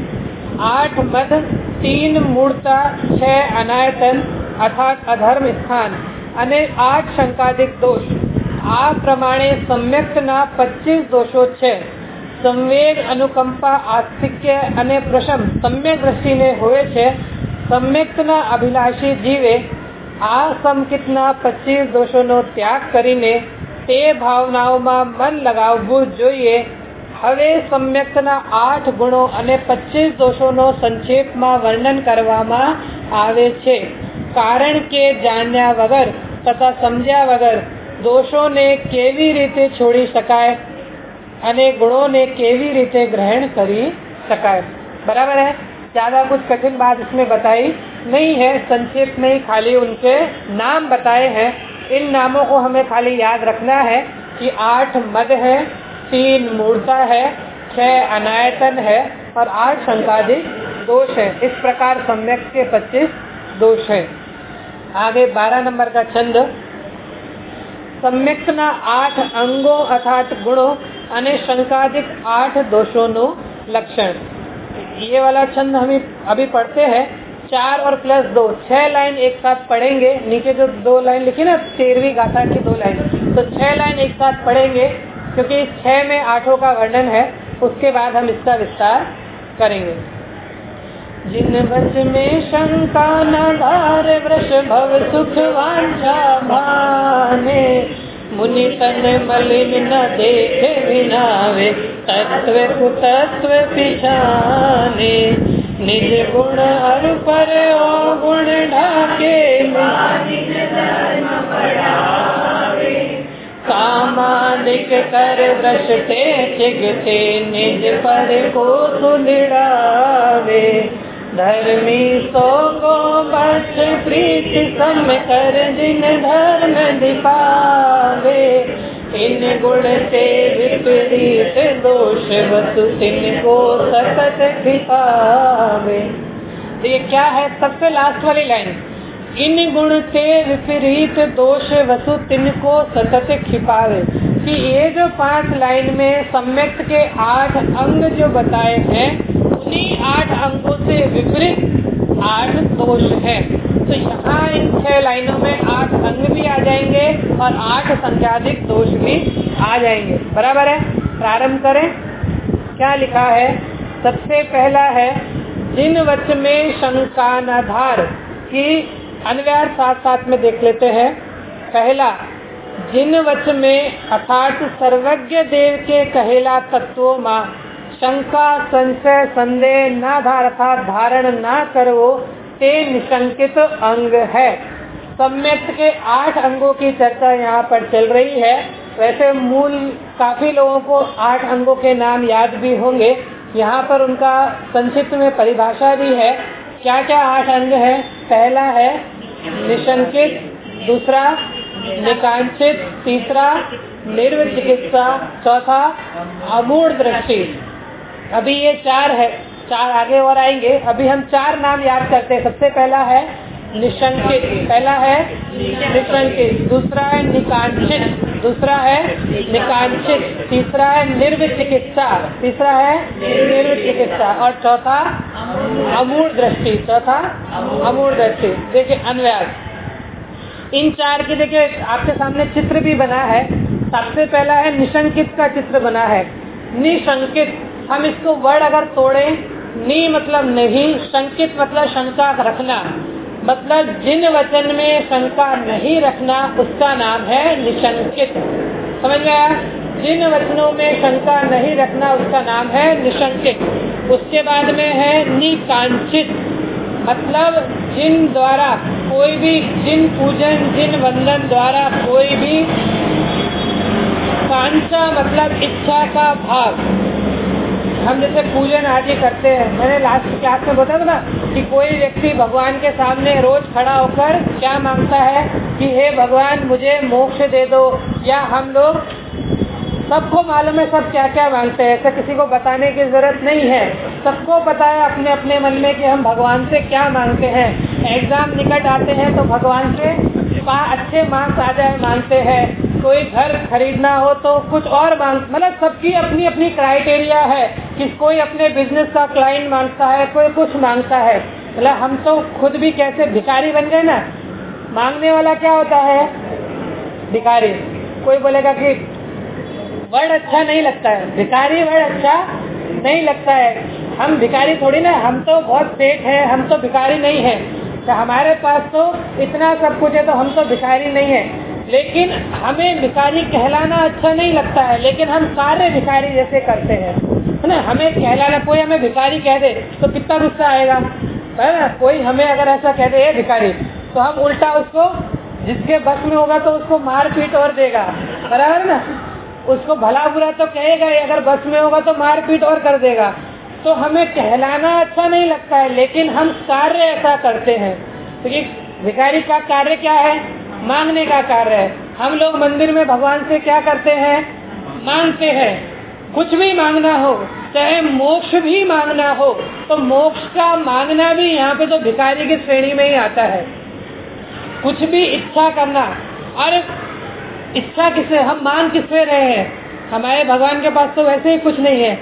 आठ मद, तीन मूर्ता, छह अनायतन अर्थात अधर्म स्थान અને આઠ શંકાધિક દોષ, આ પ્રમાણે સમ્યક્તના પચીસ દોષો છે। સંવેગ, અનુકંપા, આસ્તિક્ય અને પ્રશમ સમ્યક દ્રષ્ટિને હોય છે। સમ્યક્તના અભિલાષી જીવે આ સંકિતના પચીસ દોષોનો ત્યાગ કરીને તે ભાવનાઓમાં મન લગાવવું જોઈએ। હવે સમ્યક્તના આઠ ગુણો અને પચીસ દોષોનો સંક્ષેપમાં વર્ણન કરવામાં આવે છે। કારણ કે જાણ્યા વગર તથા સમજ્યા વગર દોષોને કેવી રીતે છોડી શકાય અને ગુણોને કેવી રીતે ગ્રહણ કરી શકાય। बराबर है? ज्यादा कुछ कठिन बात इसमें बताई नहीं है, संक्षेप में ही खाली उनके नाम बताए हैं। इन नामों को हमें खाली याद रखना है कि आठ मद है, तीन मूर्ता है, छह अनायतन है और आठ शंकाधिक दोष है। इस प्रकार सम्यक के पच्चीस दोष है। आगे बारह नंबर का छंद। सम्यक्तના આઠ અંગો અર્થાત ગુણો અને શંકાધિક आठ दोषों नो लक्षण। ये वाला छंद हम अभी पढ़ते हैं। चार और प्लस दो, छह लाइन एक साथ पढ़ेंगे। नीचे जो दो लाइन लिखी ना तेरहवीं गाथा की दो लाइन, तो छह लाइन एक साथ पढ़ेंगे क्योंकि इस छह में आठों का वर्णन है। उसके बाद हम इसका विस्तार करेंगे। जिन वच में शंका न धार वृष भव सुख वांछा भाने, मुनि तन मलिन न देखे विनावे तत्व कुतत्व पिछाने। निज गुण अर पर ओ गुण ढाके कामादिक कर दृष्टे चिगते निज पर को सुनिड़ावे धर्मी सो को बस प्रीत सम कर जिन धर्म दिपावे इन गुण से विपरीत दोष वसु तिन को सतत दिपावे। तो ये क्या है? सबसे लास्ट वाली लाइन, इन गुण से विपरीत दोष वसु तिन को सतत खिपावे। कि ये जो पांच लाइन में सम्यक्त के आठ अंग जो बताए हैं उन्हीं आठ अंगों से विपरीत आठ दोष हैं। तो यहाँ इन छह लाइनों में आठ अंग भी आ जाएंगे और आठ संख्याधिक दोष भी आ जाएंगे। बराबर है? प्रारंभ करें। क्या लिखा है? सबसे पहला है जिन वच में शंका न धार की अन्वय साथ साथ में देख लेते हैं। पहला, जिन वच में अर्थात सर्वज्ञ देव के कहेला तत्वों मां शंका संशय संदेह न धार अर्थात धारण न करो ते निशंकित अंग है। सम्यक्त के आठ अंगों की चर्चा यहाँ पर चल रही है। वैसे मूल काफी लोगों को आठ अंगों के नाम याद भी होंगे, यहाँ पर उनका संक्षिप्त में परिभाषा भी है। क्या क्या आठ अंग है? पहला है निशंकित, दूसरा निकांक्षित, तीसरा निर्विचिकित्सा, चौथा अमूढ़ दृष्टि। अभी ये चार है, चार आगे और आएंगे। अभी हम चार नाम याद करते हैं। सबसे पहला है निशंकित, पहला है निशंकित, दूसरा है निकांक्षित, दूसरा है निकांक्षित, तीसरा है निर्विचिकित्सा, तीसरा है निर्विचिकित्सा और चौथा अमूढ़ दृष्टि, चौथा अमूढ़ दृष्टि। देखिए अन्वयास इन चार की, देखिए आपके सामने चित्र भी बना है। सबसे पहला है निशंकित का चित्र बना है। निशंकित, हम इसको वर्ड अगर तोड़ें, नि मतलब नहीं, शंकित मतलब शंका रखना, मतलब जिन वचन में शंका नहीं रखना उसका नाम है निशंकित। समझ गया? जिन वचनों में शंका नहीं रखना उसका नाम है निशंकित। उसके बाद में है निकांक्षित, मतलब जिन द्वारा कोई भी, जिन पूजन जिन वंदन द्वारा कोई भी कांक्षा मतलब इच्छा का भाव, हम जैसे पूजन आदि करते हैं। मैंने लास्ट क्लास में बताया था ना कि कोई व्यक्ति भगवान के सामने रोज खड़ा होकर क्या मांगता है कि हे भगवान मुझे मोक्ष दे दो, या हम लोग सबको मालूम है सब क्या क्या मांगते हैं, ऐसा किसी को बताने की जरूरत नहीं है। सबको पता है अपने अपने मन में कि हम भगवान से क्या मांगते हैं। एग्जाम निकट आते हैं तो भगवान से अच्छे मार्क्स आ जाए मांगते हैं, कोई घर खरीदना हो तो कुछ और मांग, मतलब सबकी अपनी अपनी क्राइटेरिया है कि कोई अपने बिजनेस का क्लाइंट मांगता है, कोई कुछ मांगता है। मतलब हम तो खुद भी कैसे भिखारी बन गए ना। मांगने वाला क्या होता है? भिखारी। कोई बोलेगा कि वर्ड अच्छा नहीं लगता है, भिखारी वर्ड अच्छा नहीं लगता है। हम भिखारी थोड़ी ना, हम तो बहुत सेठ है, हम तो भिखारी नहीं है। तो हमारे पास तो इतना सब कुछ है तो हम तो भिखारी नहीं है। लेकिन हमें भिखारी कहलाना अच्छा नहीं लगता है, लेकिन हम सारे भिखारी जैसे करते हैं, है ना। हमें कहलाना, कोई हमें भिखारी कह दे तो कितना गुस्सा आएगा, है ना। कोई हमें अगर ऐसा कह दे भिखारी, तो हम उल्टा उसको, जिसके बस में होगा तो उसको मार पीट और देगा, बराबर ना। उसको भला बुरा तो कहेगा ही, अगर बस में होगा तो मार पीट और कर देगा। तो हमें कहलाना अच्छा नहीं लगता है, लेकिन हम कार्य ऐसा करते हैं। तो ये भिखारी का कार्य क्या है? मांगने का कार्य है। हम लोग मंदिर में भगवान से क्या करते हैं? मांगते हैं। कुछ भी मांगना हो, चाहे मोक्ष भी मांगना हो, तो मोक्ष का मांगना भी यहाँ पे तो भिखारी की श्रेणी में ही आता है। कुछ भी इच्छा करना, और इच्छा किससे, हम मांग किससे रहे हैं? हमारे भगवान के पास तो वैसे ही कुछ नहीं है,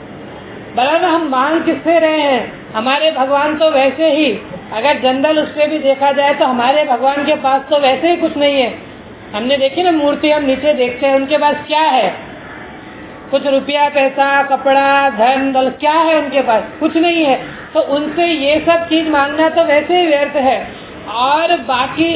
बराबर। हम मांग किससे रहे हैं? हमारे भगवान तो वैसे ही, अगर जनरल उससे भी देखा जाए तो हमारे भगवान के पास तो वैसे ही कुछ नहीं है। हमने देखी ना मूर्ति, हम नीचे देखते हैं, उनके पास क्या है? कुछ रुपया पैसा कपड़ा धन दल, क्या है उनके पास? कुछ नहीं है। तो उनसे ये सब चीज मांगना तो वैसे ही व्यर्थ है। और बाकी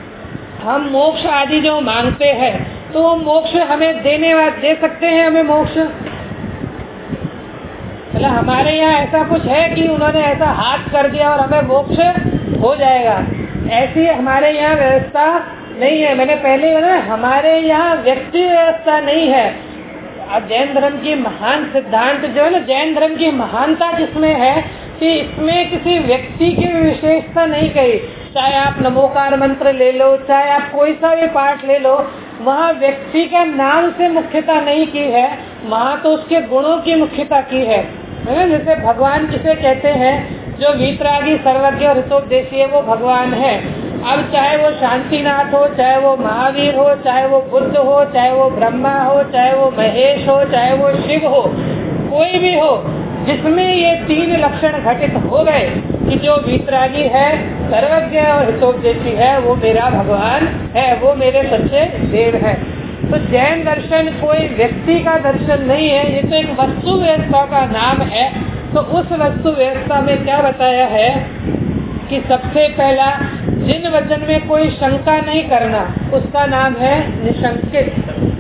हम मोक्ष आदि जो मांगते हैं, तो वो मोक्ष हमें देने वाले दे सकते हैं हमें मोक्ष? मतलब हमारे यहाँ ऐसा कुछ है कि उन्होंने ऐसा हाथ कर दिया और हमें मोक्ष हो जाएगा, ऐसी हमारे यहाँ व्यवस्था नहीं है। मैंने पहले ही बताया, हमारे यहाँ व्यक्ति व्यवस्था नहीं है। अब जैन धर्म की महान सिद्धांत जो है ना, जैन धर्म की महानता जिसमें है कि इसमें किसी व्यक्ति की विशेषता नहीं कही। चाहे आप नमोकार मंत्र ले लो, चाहे आप कोई सा भी पाठ ले लो, वहाँ व्यक्ति का नाम से मुख्यता नहीं की है, वहाँ तो उसके गुणों की मुख्यता की है। जैसे भगवान किसे कहते हैं, जो वीतरागी सर्वज्ञ और हितोपदेशी है वो भगवान है। अब चाहे वो शांतिनाथ हो, चाहे वो महावीर हो, चाहे वो बुद्ध हो, चाहे वो ब्रह्मा हो, चाहे वो महेश हो, चाहे वो शिव हो, कोई भी हो, जिसमें ये तीन लक्षण घटित हो गए कि जो वीतरागी है, सर्वज्ञ और हितोपदेशी है, वो मेरा भगवान है, वो मेरे सच्चे देव है। तो जैन दर्शन कोई व्यक्ति का दर्शन नहीं है, ये तो एक वस्तु व्यवस्था का नाम है। तो उस वस्तु व्यवस्था में क्या बताया है कि सबसे पहला जिन वचन में कोई शंका नहीं करना, उसका नाम है निशंकित।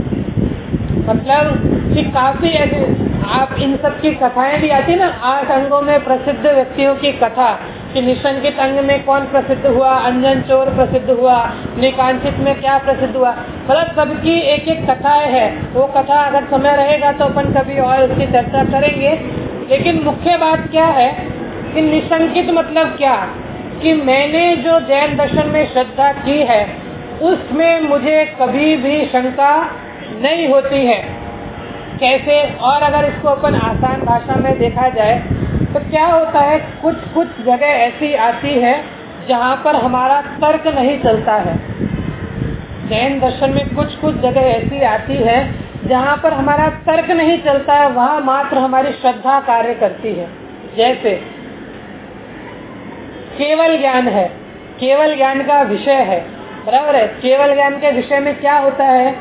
मतलब कि काफी ऐसे आप इन सब की कथाएं भी आती ना, आठ अंगों में प्रसिद्ध व्यक्तियों की कथा कि निशंकित अंग में कौन प्रसिद्ध हुआ, अंजन चोर प्रसिद्ध हुआ, निकांचित में क्या प्रसिद्ध हुआ, मतलब सबकी एक एक कथाएं है। वो कथा अगर समय रहेगा तो अपन कभी और उसकी चर्चा करेंगे। लेकिन मुख्य बात क्या है कि निशंकित मतलब क्या, कि मैंने जो जैन दर्शन में श्रद्धा की है उसमें मुझे कभी भी शंका नहीं होती है। कैसे? और अगर इसको अपन आसान भाषा में देखा जाए तो क्या होता है, कुछ कुछ जगह ऐसी आती है जहाँ पर हमारा तर्क नहीं चलता है। जैन दर्शन में कुछ कुछ जगह ऐसी आती है जहाँ पर हमारा तर्क नहीं चलता है, वहाँ मात्र हमारी श्रद्धा कार्य करती है। जैसे केवल ज्ञान है, केवल ज्ञान का विषय है, बराबर है। केवल ज्ञान के विषय में क्या होता है,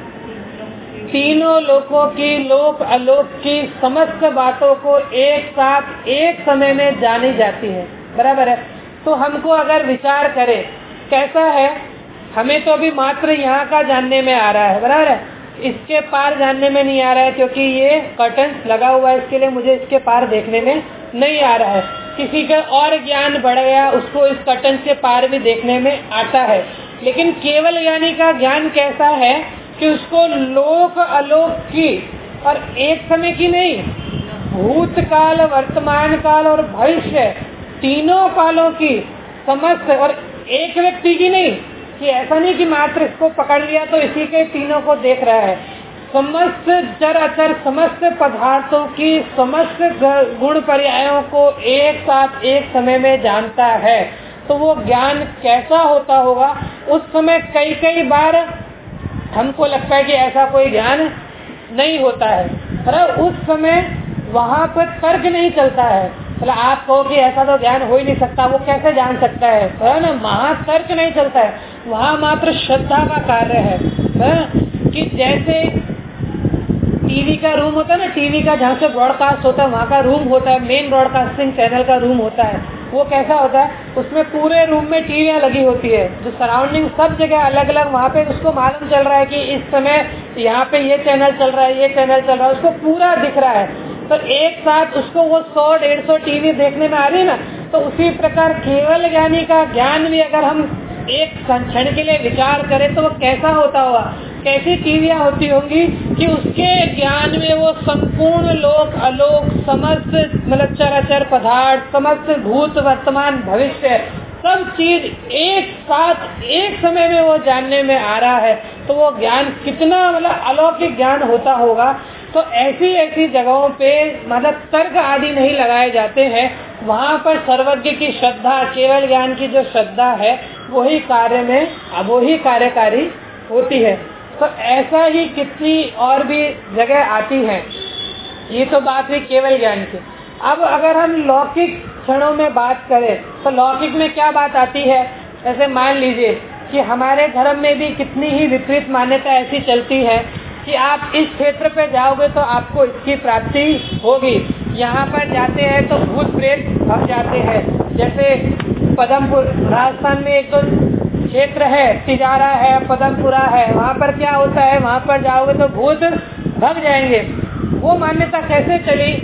तीनों लोकों की, लोक अलोक की समस्त बातों को एक साथ एक समय में जानी जाती है, बराबर है। तो हमको अगर विचार करें कैसा है, हमें तो अभी मात्र यहाँ का जानने में आ रहा है, बराबर है, इसके पार जानने में नहीं आ रहा है क्योंकि ये कर्टन लगा हुआ है, इसके लिए मुझे इसके पार देखने में नहीं आ रहा है। किसी का और ज्ञान बढ़ गया, उसको इस कर्टन के पार भी देखने में आता है। लेकिन केवल ज्ञानी का ज्ञान कैसा है कि उसको लोक अलोक की और एक समय की नहीं, भूतकाल, वर्तमान काल और भविष्य तीनों कालों की समस्त, और एक व्यक्ति की नहीं, कि ऐसा नहीं कि मात्र इसको पकड़ लिया तो इसी के तीनों को देख रहा है। समस्त चर अचर, समस्त पदार्थों की समस्त गुण पर्यायों को एक साथ एक समय में जानता है। तो वो ज्ञान कैसा होता होगा, उस समय कई कई बार हमको लगता है कि ऐसा कोई ज्ञान नहीं होता है, पर उस समय वहाँ पर तर्क नहीं चलता है। मतलब आप कहो कि ऐसा तो ज्ञान हो ही नहीं सकता, वो कैसे जान सकता है, है ना, वहाँ तर्क नहीं चलता है, वहाँ मात्र श्रद्धा का कार्य है, है? कि जैसे टीवी का रूम होता है ना, टीवी का जहाँ से ब्रॉडकास्ट होता है वहाँ का रूम होता है, मेन ब्रॉडकास्टिंग चैनल का रूम होता है, वो कैसा होता है, उसमें पूरे रूम में टीवियाँ लगी होती है, जो सराउंडिंग सब जगह अलग अलग, वहाँ पे उसको मालूम चल रहा है कि इस समय यहाँ पे ये चैनल चल रहा है, ये चैनल चल रहा है, उसको पूरा दिख रहा है। तो एक साथ उसको वो सौ डेढ़ सौ टीवी देखने में आ रही है ना, तो उसी प्रकार केवल ज्ञानी का ज्ञान भी अगर हम एक क्षण के लिए विचार करें तो वो कैसा होता होगा, कैसी टीवियाँ होती होंगी कि उसके ज्ञान में वो संपूर्ण लोक अलोक समस्त मतलब चराचर पदार्थ, समस्त भूत वर्तमान भविष्य सब चीज एक साथ एक समय में वो जानने में आ रहा है। तो वो ज्ञान कितना मतलब अलौकिक ज्ञान होता होगा। तो ऐसी ऐसी जगहों पे मतलब तर्क आदि नहीं लगाए जाते हैं, वहाँ पर सर्वज्ञ की श्रद्धा, केवल ज्ञान की जो श्रद्धा है वही कार्य में वही कार्यकारी होती है। तो ऐसा ही कितनी और भी जगह आती है। ये तो बात हुई केवल ज्ञान की। अब अगर हम लौकिक क्षणों में बात करें तो लौकिक में क्या बात आती है, ऐसे मान लीजिए कि हमारे धर्म में भी कितनी ही विपरीत मान्यता ऐसी चलती है कि आप इस क्षेत्र पे जाओगे तो आपको इसकी प्राप्ति होगी, यहाँ पर जाते हैं तो भूत प्रेत भग जाते हैं। जैसे पदमपुर राजस्थान में एक तो क्षेत्र है, तिजारा है, पदमपुरा है, वहाँ पर क्या होता है, वहाँ पर जाओगे तो भूत भग जाएंगे। वो मान्यता कैसे चली?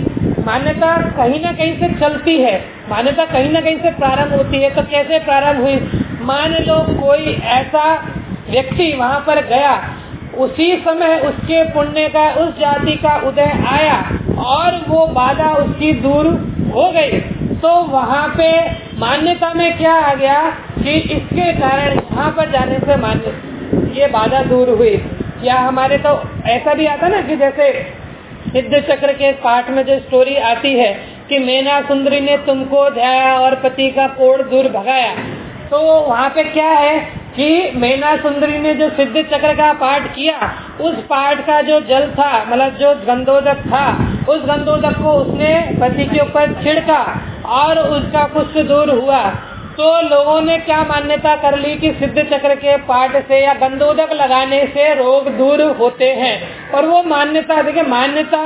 मान्यता कहीं ना कहीं से चलती है, मान्यता कहीं ना कहीं से प्रारंभ होती है। तो कैसे प्रारंभ हुई? मान लो कोई ऐसा व्यक्ति वहाँ पर गया, उसी समय उसके पुण्य का, उस जाति का उदय आया और वो बाधा उसकी दूर हो गई, तो वहाँ पे मान्यता में क्या आ गया कि इसके कारण यहाँ पर जाने से मान्य ये बाधा दूर हुई। या हमारे तो ऐसा भी आता ना कि जैसे सिद्ध चक्र के पाठ में जो स्टोरी आती है कि मैना सुंदरी ने तुमको ध्याया और पति का कोढ़ दूर भगाया, तो वहाँ पे क्या है कि मैना सुंदरी ने जो सिद्ध चक्र का पाठ किया, उस पाठ का जो जल था, मतलब जो गंधोदक था, उस गंधोदक को उसने पति के ऊपर छिड़का और उसका कुछ दूर हुआ। तो लोगों ने क्या मान्यता कर ली कि सिद्ध चक्र के पाठ से या गंधोदक लगाने से रोग दूर होते हैं। और वो मान्यता, देखिए मान्यता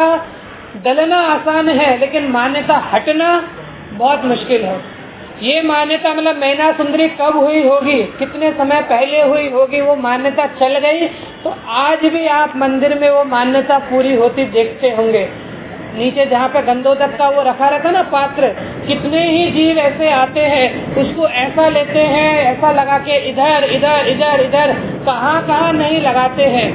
डलना आसान है लेकिन मान्यता हटना बहुत मुश्किल है। ये मान्यता मतलब मैना सुंदरी कब हुई होगी, कितने समय पहले हुई होगी, वो मान्यता चल गई तो आज भी आप मंदिर में वो मान्यता पूरी होती देखते होंगे। नीचे जहाँ पे गंधोदक का वो रखा रहता ना पात्र, कितने ही जीव ऐसे आते हैं, उसको ऐसा लेते हैं, ऐसा लगा के इधर इधर इधर इधर कहाँ कहाँ नहीं लगाते हैं।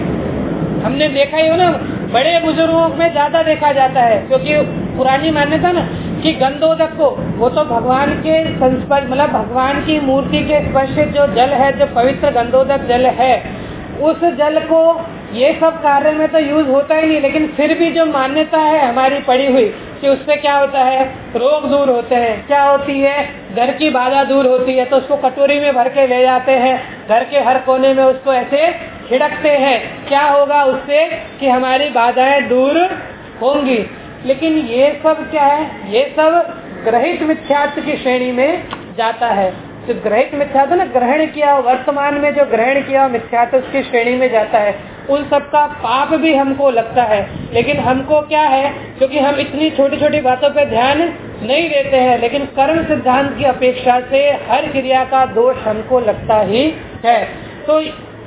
हमने देखा ही हो ना, बड़े बुजुर्गों में ज्यादा देखा जाता है, क्योंकि पुरानी मान्यता ना कि गंधोदक को वो तो भगवान के संस्पर्श, मतलब भगवान की मूर्ति के स्पर्श से जो जल है, जो पवित्र गंधोदक जल है, उस जल को ये सब कार्य में तो यूज होता ही नहीं, लेकिन फिर भी जो मान्यता है हमारी पड़ी हुई कि उससे क्या होता है, रोग दूर होते हैं। क्या होती है, घर की बाधा दूर होती है, तो उसको कटोरी में भर के ले जाते हैं, घर के हर कोने में उसको ऐसे छिड़कते हैं। क्या होगा उससे कि हमारी बाधाएं दूर होंगी। लेकिन ये सब क्या है, ये सब ग्रहित मिथ्यात्व की श्रेणी में जाता है। तो ग्रहित मिथ्यात्व ना, ग्रहण किया वर्तमान में जो ग्रहण किया मिथ्यात्व की श्रेणी में जाता है। उन सब का पाप भी हमको लगता है, लेकिन हमको क्या है, क्योंकि हम इतनी छोटी छोटी बातों पे ध्यान नहीं देते हैं, लेकिन कर्म सिद्धांत की अपेक्षा से हर क्रिया का दोष हमको लगता ही है। तो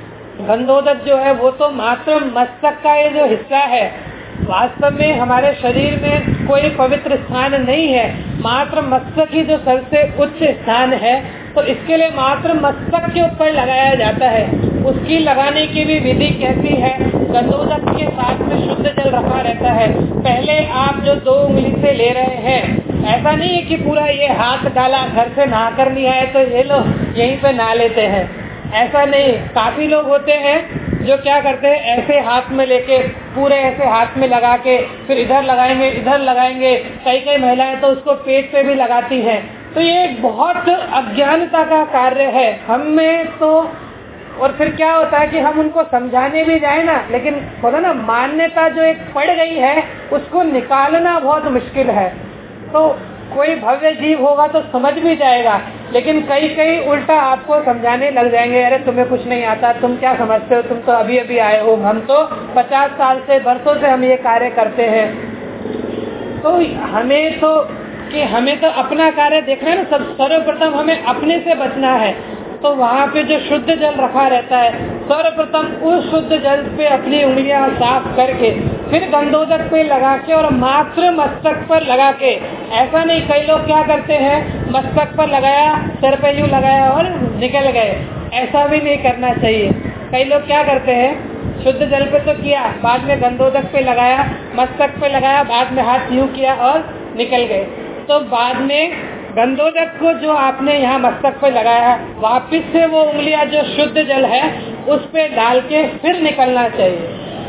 गंधोदक जो है वो तो मात्र मस्तक का ये जो हिस्सा है, वास्तव में हमारे शरीर में कोई पवित्र स्थान नहीं है, मात्र मस्तक ही जो सबसे उच्च स्थान है। तो इसके लिए मात्र मस्तक के ऊपर लगाया जाता है। उसकी लगाने की भी विधि कैसी है, गंधोदक के साथ में शुद्ध जल रखा रहता है। पहले आप जो दो उंगली से ले रहे हैं, ऐसा नहीं है कि पूरा ये हाथ डाला, घर से नहा कर नहीं आए तो ये लो यहीं पे नहा लेते हैं, ऐसा नहीं। काफी लोग होते हैं जो क्या करते हैं, ऐसे हाथ में लेके पूरे ऐसे हाथ में लगा के फिर इधर लगाएंगे इधर लगाएंगे। कई कई महिलाएं तो उसको पेट पे भी लगाती हैं। तो ये बहुत अज्ञानता का कार्य है हम में तो। और फिर क्या होता है कि हम उनको समझाने भी जाए ना, लेकिन बोला ना मान्यता जो एक पड़ गई है उसको निकालना बहुत मुश्किल है। तो कोई भव्य जीव होगा तो समझ भी जाएगा, लेकिन कई कई उल्टा आपको समझाने लग जाएंगे, अरे तुम्हें कुछ नहीं आता, तुम क्या समझते हो, तुम तो अभी अभी आए हो, हम तो पचास साल से बरसों से हम ये कार्य करते हैं। तो हमें तो कि हमें तो अपना कार्य देखना है ना, सब सर्वप्रथम हमें अपने से बचना है। तो वहाँ पे जो शुद्ध जल रखा रहता है, सर्वप्रथम उस शुद्ध जल पे अपनी उंगलियां साफ करके फिर गंधोदक पे लगा के और मात्र मस्तक पर लगा के, ऐसा नहीं कई लोग क्या करते हैं, मस्तक पर लगाया, सर पे यूं लगाया और निकल गए, ऐसा भी नहीं करना चाहिए। कई लोग क्या करते हैं, शुद्ध जल पे तो किया, बाद में गंधोदक पे लगाया, मस्तक पे लगाया, बाद में हाथ यूं किया और निकल गए। तो बाद में गंधोदक को जो आपने यहाँ मस्तक पे लगाया, वापिस से वो उंगलियां जो शुद्ध जल है उस पे डाल के फिर निकलना चाहिए,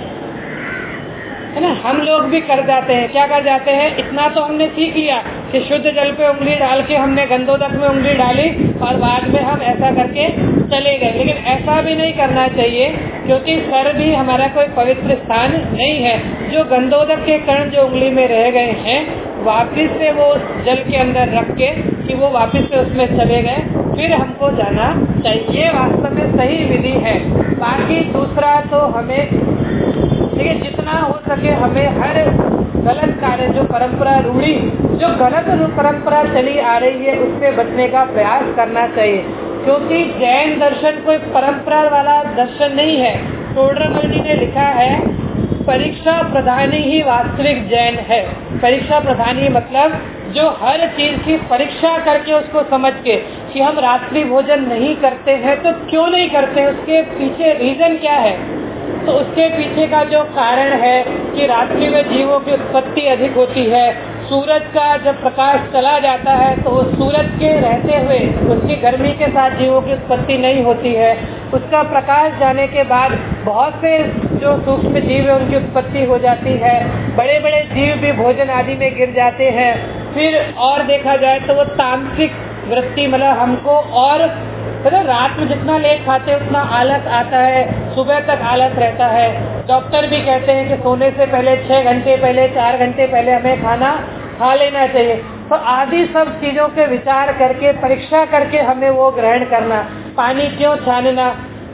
है ना। हम लोग भी कर जाते हैं, क्या कर जाते हैं, इतना तो हमने सीख लिया कि शुद्ध जल पे उंगली डाल के हमने गंधोदक में उंगली डाली और बाद में हम ऐसा करके चले गए। लेकिन ऐसा भी नहीं करना चाहिए, क्योंकि सर भी हमारा कोई पवित्र स्थान नहीं है। जो गंधोदक के कण जो उंगली में रह गए हैं, वापिस से वो जल के अंदर रख के कि वो वापिस से उसमें चले गए, फिर हमको जाना चाहिए। वास्तव में सही विधि है। बाकी दूसरा तो हमें देखिए, जितना हो सके हमें हर गलत कार्य, जो परंपरा रूढ़ी, जो गलत परंपरा चली आ रही है, उससे बचने का प्रयास करना चाहिए। क्योंकि जैन दर्शन कोई परंपरा वाला दर्शन नहीं है। टोडरमल जी ने लिखा है परीक्षा प्रधानी ही वास्तविक जैन है। परीक्षा प्रधानी मतलब जो हर चीज की परीक्षा करके उसको समझ के कि हम रात्रि भोजन नहीं करते हैं तो क्यों नहीं करते, उसके पीछे रीजन क्या है। तो उसके पीछे का जो कारण है कि रात्रि में जीवों की उत्पत्ति अधिक होती है। सूरज का जब प्रकाश चला जाता है तो उस सूरज के रहते हुए उसकी गर्मी के साथ जीवों की उत्पत्ति नहीं होती है। उसका प्रकाश जाने के बाद बहुत से जो सूक्ष्म जीव है उनकी उत्पत्ति हो जाती है। बड़े बड़े जीव भी भोजन आदि में गिर जाते हैं। फिर और देखा जाए तो वो तामसिक वृत्ति मतलब हमको और मतलब रात में जितना लेट खाते उतना आलस आता है, सुबह तक आलस रहता है। डॉक्टर भी कहते हैं कि सोने से पहले छह घंटे पहले चार घंटे पहले हमें खाना खा लेना चाहिए। तो आदि सब चीजों के विचार करके परीक्षा करके हमें वो ग्रहण करना। पानी क्यों छानना,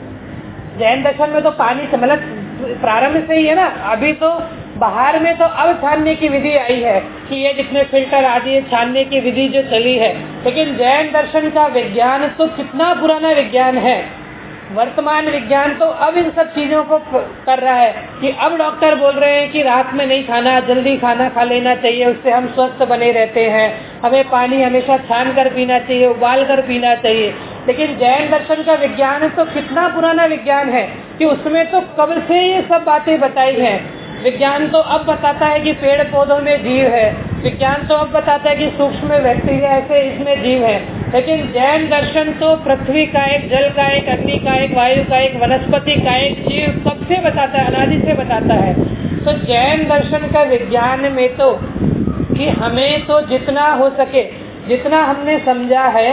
जैन दर्शन में तो पानी से मतलब प्रारंभ से ही है ना। अभी तो बाहर में तो अब छानने की विधि आई है कि ये जितने फिल्टर आदि छानने की विधि जो चली है, लेकिन जैन दर्शन का विज्ञान तो कितना पुराना विज्ञान है। वर्तमान विज्ञान तो अब इन सब चीजों को कर रहा है कि अब डॉक्टर बोल रहे हैं कि रात में नहीं खाना, जल्दी खाना खा लेना चाहिए, उससे हम स्वस्थ बने रहते हैं। हमें पानी हमेशा छान कर पीना चाहिए, उबाल कर पीना चाहिए। लेकिन जैन दर्शन का विज्ञान तो कितना पुराना विज्ञान है कि उसमें तो कब से ये सब बातें बताई हैं। विज्ञान तो अब बताता है कि पेड़ पौधों में जीव है, विज्ञान तो अब बताता है कि सूक्ष्म बैक्टीरिया ऐसे इसमें जीव है। लेकिन जैन दर्शन तो पृथ्वी का एक, जल का एक, अग्नि का एक, वायु का एक, वनस्पति का एक, जीव सबसे बताता है, अनादि से बताता है। तो जैन दर्शन का विज्ञान में तो कि हमें तो जितना हो सके, जितना हमने समझा है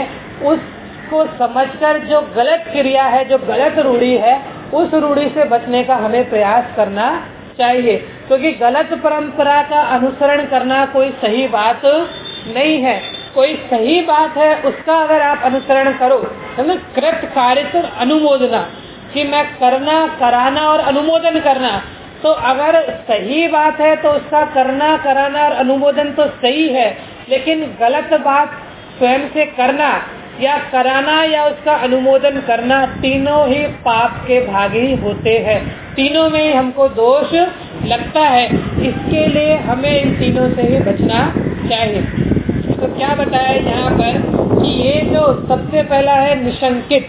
उसको समझकर जो गलत क्रिया है, जो गलत रूढ़ी है, उस रूढ़ी से बचने का हमें प्रयास करना चाहिए। क्योंकि गलत परंपरा का अनुसरण करना कोई सही बात नहीं है। कोई सही बात है उसका अगर आप अनुसरण करो, समझ कृत कार्य अनुमोदना कि मैं करना, कराना और अनुमोदन करना। तो अगर सही बात है तो उसका करना, कराना और अनुमोदन तो सही है, लेकिन गलत बात स्वयं से करना या कराना या उसका अनुमोदन करना, तीनों ही पाप के भागी होते हैं। तीनों में हमको दोष लगता है। इसके लिए हमें इन तीनों से ही बचना चाहिए। तो क्या बताया यहाँ पर कि ये जो सबसे पहला है निशंकित,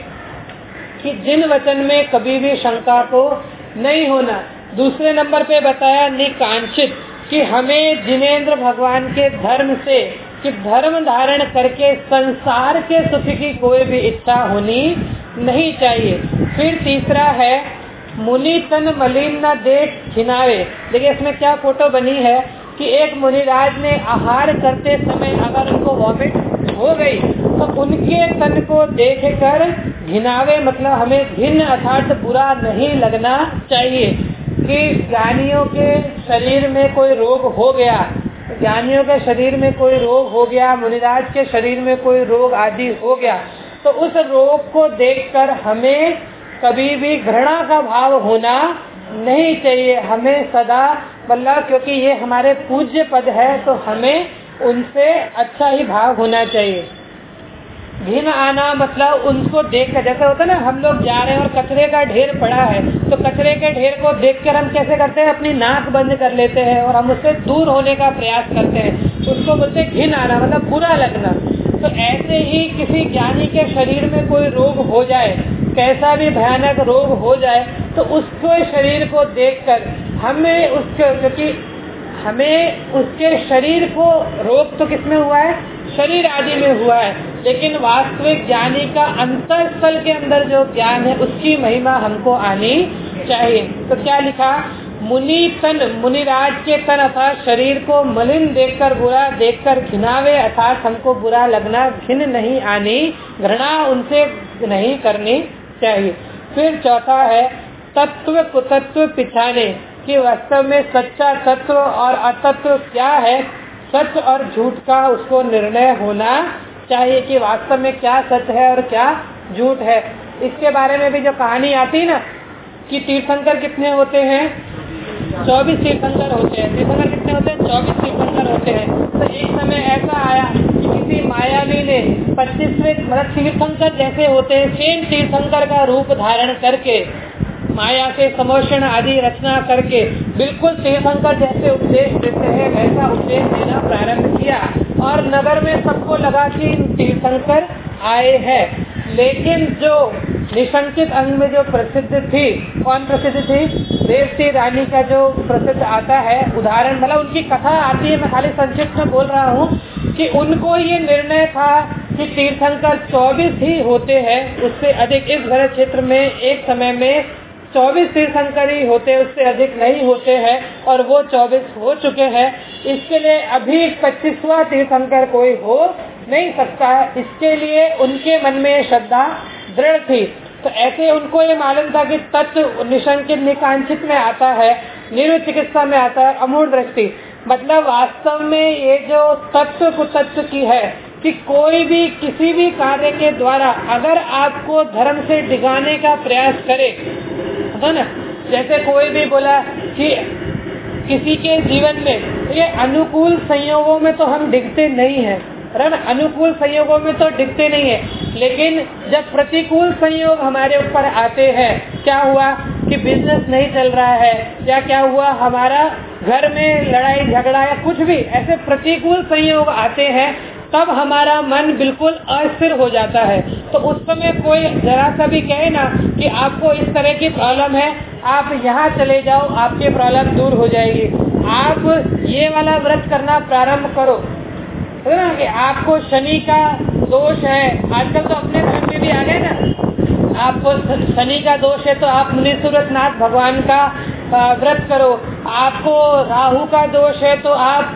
कि जिन वचन में कभी भी शंका को नहीं होना। दूसरे नंबर पे बताया निकांक्षित, कि हमें जिनेंद्र भगवान के धर्म से कि धर्म धारण करके संसार के सुख की कोई भी इच्छा होनी नहीं चाहिए। फिर तीसरा है मुनि तन मलिन न देख खिनावे। देखिए इसमें क्या फोटो बनी है कि एक मुनिराज ने आहार करते समय अगर उनको वॉमिट हो गई तो उनके तन को देख कर घिनावे, मतलब हमें घिन अर्थात बुरा नहीं लगना चाहिए। कि ज्ञानियों के शरीर में कोई रोग हो गया, ज्ञानियों के शरीर में कोई रोग हो गया, मुनिराज के शरीर में कोई रोग आदि हो गया, तो उस रोग को देखकर हमें कभी भी घृणा का भाव होना नहीं चाहिए। हमें सदा मतलब क्योंकि ये हमारे पूज्य पद है तो हमें उनसे अच्छा ही भाव होना चाहिए। घिन आना मतलब उनको देख कर, जैसे होता है ना हम लोग जा रहे हैं और कचरे का ढेर पड़ा है तो कचरे के ढेर को देखकर हम कैसे करते हैं, अपनी नाक बंद कर लेते हैं और हम उससे दूर होने का प्रयास करते हैं। उसको बोलते हैं घिन आना, मतलब बुरा लगना। तो ऐसे ही किसी ज्ञानी के शरीर में कोई रोग हो जाए, कैसा भी भयानक रोग हो जाए, तो उसके शरीर को देखकर हमें उसके, क्योंकि हमें उसके शरीर को रोग तो किसमें हुआ है, शरीर आदि में हुआ है, लेकिन वास्तविक ज्ञानी का अंतःस्थल के अंदर जो ज्ञान है उसकी महिमा हमको आनी चाहिए। तो क्या लिखा, मुनि तन, मुनिराज के तन अर्थात शरीर को मलिन देखकर, बुरा देखकर घिनावे अर्थात हमको बुरा लगना, घिन नहीं आनी, घृणा उनसे नहीं करनी चाहिए। फिर चौथा है तत्व कुतत्व पिछाने, कि वास्तव में सच्चा तत्व और अतत्व क्या है, सच और झूठ का उसको निर्णय होना चाहिए कि वास्तव में क्या सच है और क्या झूठ है। इसके बारे में भी जो कहानी आती है ना कि तीर्थंकर कितने होते हैं, चौबीस तीर्थंकर होते हैं। तीर्थंकर कितने होते हैं, चौबीस तीर्थंकर होते हैं। तो एक समय ऐसा आया कि किसी मायावी ने पच्चीसवें मतलब तीर्थंकर जैसे होते हैं सेम तीर्थंकर का रूप धारण करके माया से समोषण आदि रचना करके बिल्कुल तीर्थंकर जैसे उपदेश देते हैं वैसा उपदेश देना प्रारंभ किया और नगर में सबको लगा कि तीर्थंकर आए हैं। लेकिन जो निशंकित अंग में जो प्रसिद्ध थी, कौन प्रसिद्ध थी? देवती रानी का जो प्रसिद्ध आता है उदाहरण, मतलब उनकी कथा आती है, मैं खाली संक्षिप्त में बोल रहा हूँ कि उनको ये निर्णय था कि तीर्थंकर चौबीस ही होते हैं, उससे अधिक इस भरत क्षेत्र में एक समय में चौबीस तीर्थंकर ही होते, उससे अधिक नहीं होते हैं और वो चौबीस हो चुके हैं। इसके लिए अभी पच्चीसवां तीर्थंकर कोई हो नहीं सकता है। इसके लिए उनके मन में श्रद्धा दृढ़ थी। तो ऐसे उनको ये मालूम था कि तत्व निशंकित निकांक्षित में आता है, निर्व चिकित्सा में आता है अमूढ़ दृष्टि, मतलब वास्तव में ये जो तत्व कुतत्व की है कि कोई भी किसी भी कार्य के द्वारा अगर आपको धर्म से डिगाने का प्रयास करे तो ना, जैसे कोई भी बोला कि किसी के जीवन में ये अनुकूल संयोगों में तो हम दिखते नहीं है, अनुकूल संयोगों में तो दिखते नहीं है, लेकिन जब प्रतिकूल संयोग हमारे ऊपर आते हैं, क्या हुआ कि बिजनेस नहीं चल रहा है या क्या हुआ हमारा घर में लड़ाई झगड़ा या कुछ भी ऐसे प्रतिकूल संयोग आते हैं, तब हमारा मन बिल्कुल अस्थिर हो जाता है। तो उस समय कोई जरा सा भी कहे ना कि आपको इस तरह की प्रॉब्लम है, आप यहाँ चले जाओ, आपकी प्रॉब्लम दूर हो जाएगी, आप ये वाला व्रत करना प्रारंभ करो, है कि आपको शनि का दोष है, आजकल तो अपने धर्म में भी आ गए ना, आपको शनि का दोष है तो आप मुनि सूरतनाथ भगवान का व्रत करो, आपको राहु का दोष है तो आप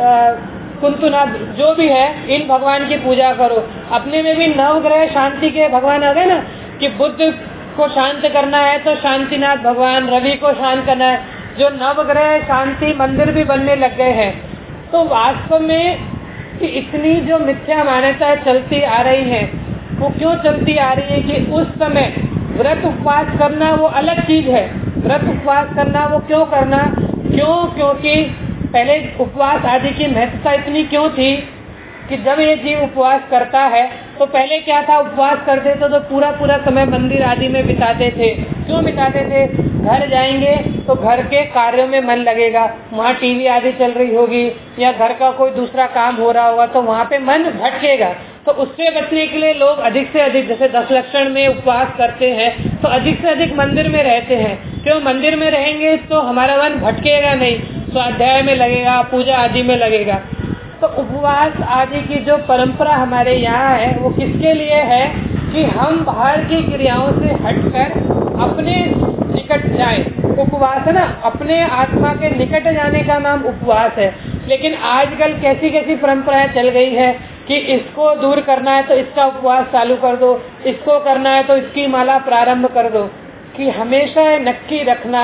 कुंतुनाथ जो भी है इन भगवान की पूजा करो। अपने में भी नवग्रह शांति के भगवान आ गए ना कि बुद्ध को शांत करना है तो शांतिनाथ भगवान, रवि को शांत करना है, जो नवग्रह शांति मंदिर भी बनने लग गए हैं। तो वास्तव में कि इतनी जो मिथ्या मान्यता चलती आ रही है वो क्यों चलती आ रही है कि उस समय व्रत उपवास करना वो अलग चीज है। व्रत उपवास करना वो क्यों करना, क्यों? क्योंकि पहले उपवास आदि की महत्वता इतनी क्यों थी कि जब ये जीव उपवास करता है तो पहले क्या था, उपवास करते थे तो पूरा पूरा समय मंदिर आदि में बिताते थे। क्यों बिताते थे? घर जाएंगे तो घर के कार्यों में मन लगेगा, वहाँ टीवी आदि चल रही होगी या घर का कोई दूसरा काम हो रहा होगा तो वहाँ पे मन भटकेगा। तो उससे बचने के लिए लोग अधिक से अधिक, जैसे दस लक्षण में उपवास करते हैं तो अधिक से अधिक मंदिर में रहते हैं। क्यों? मंदिर में रहेंगे तो हमारा मन भटकेगा नहीं, स्वाध्याय में लगेगा, पूजा आदि में लगेगा। तो उपवास आदि की जो परंपरा हमारे यहाँ है वो किसके लिए है कि हम बाहर की क्रियाओं से हटकर अपने निकट जाए। उपवास है ना, अपने आत्मा के निकट जाने का नाम उपवास है। लेकिन आजकल कैसी कैसी परंपराएं चल गई है कि इसको दूर करना है तो इसका उपवास चालू कर दो, इसको करना है तो इसकी माला प्रारंभ कर दो। कि हमेशा नक्की रखना,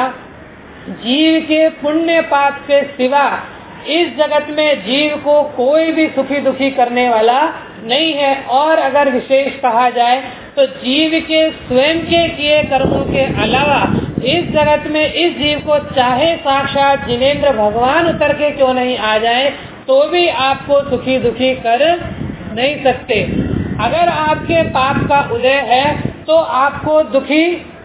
जीव के पुण्य पाप के सिवा इस जगत में जीव को कोई भी सुखी दुखी करने वाला नहीं है। और अगर विशेष कहा जाए तो जीव के स्वयं के किए कर्मों के अलावा इस जगत में इस जीव को चाहे साक्षात जिनेंद्र भगवान उतर के क्यों नहीं आ जाए तो भी आपको सुखी दुखी कर नहीं सकते। अगर आपके पाप का उदय है तो आपको दुखी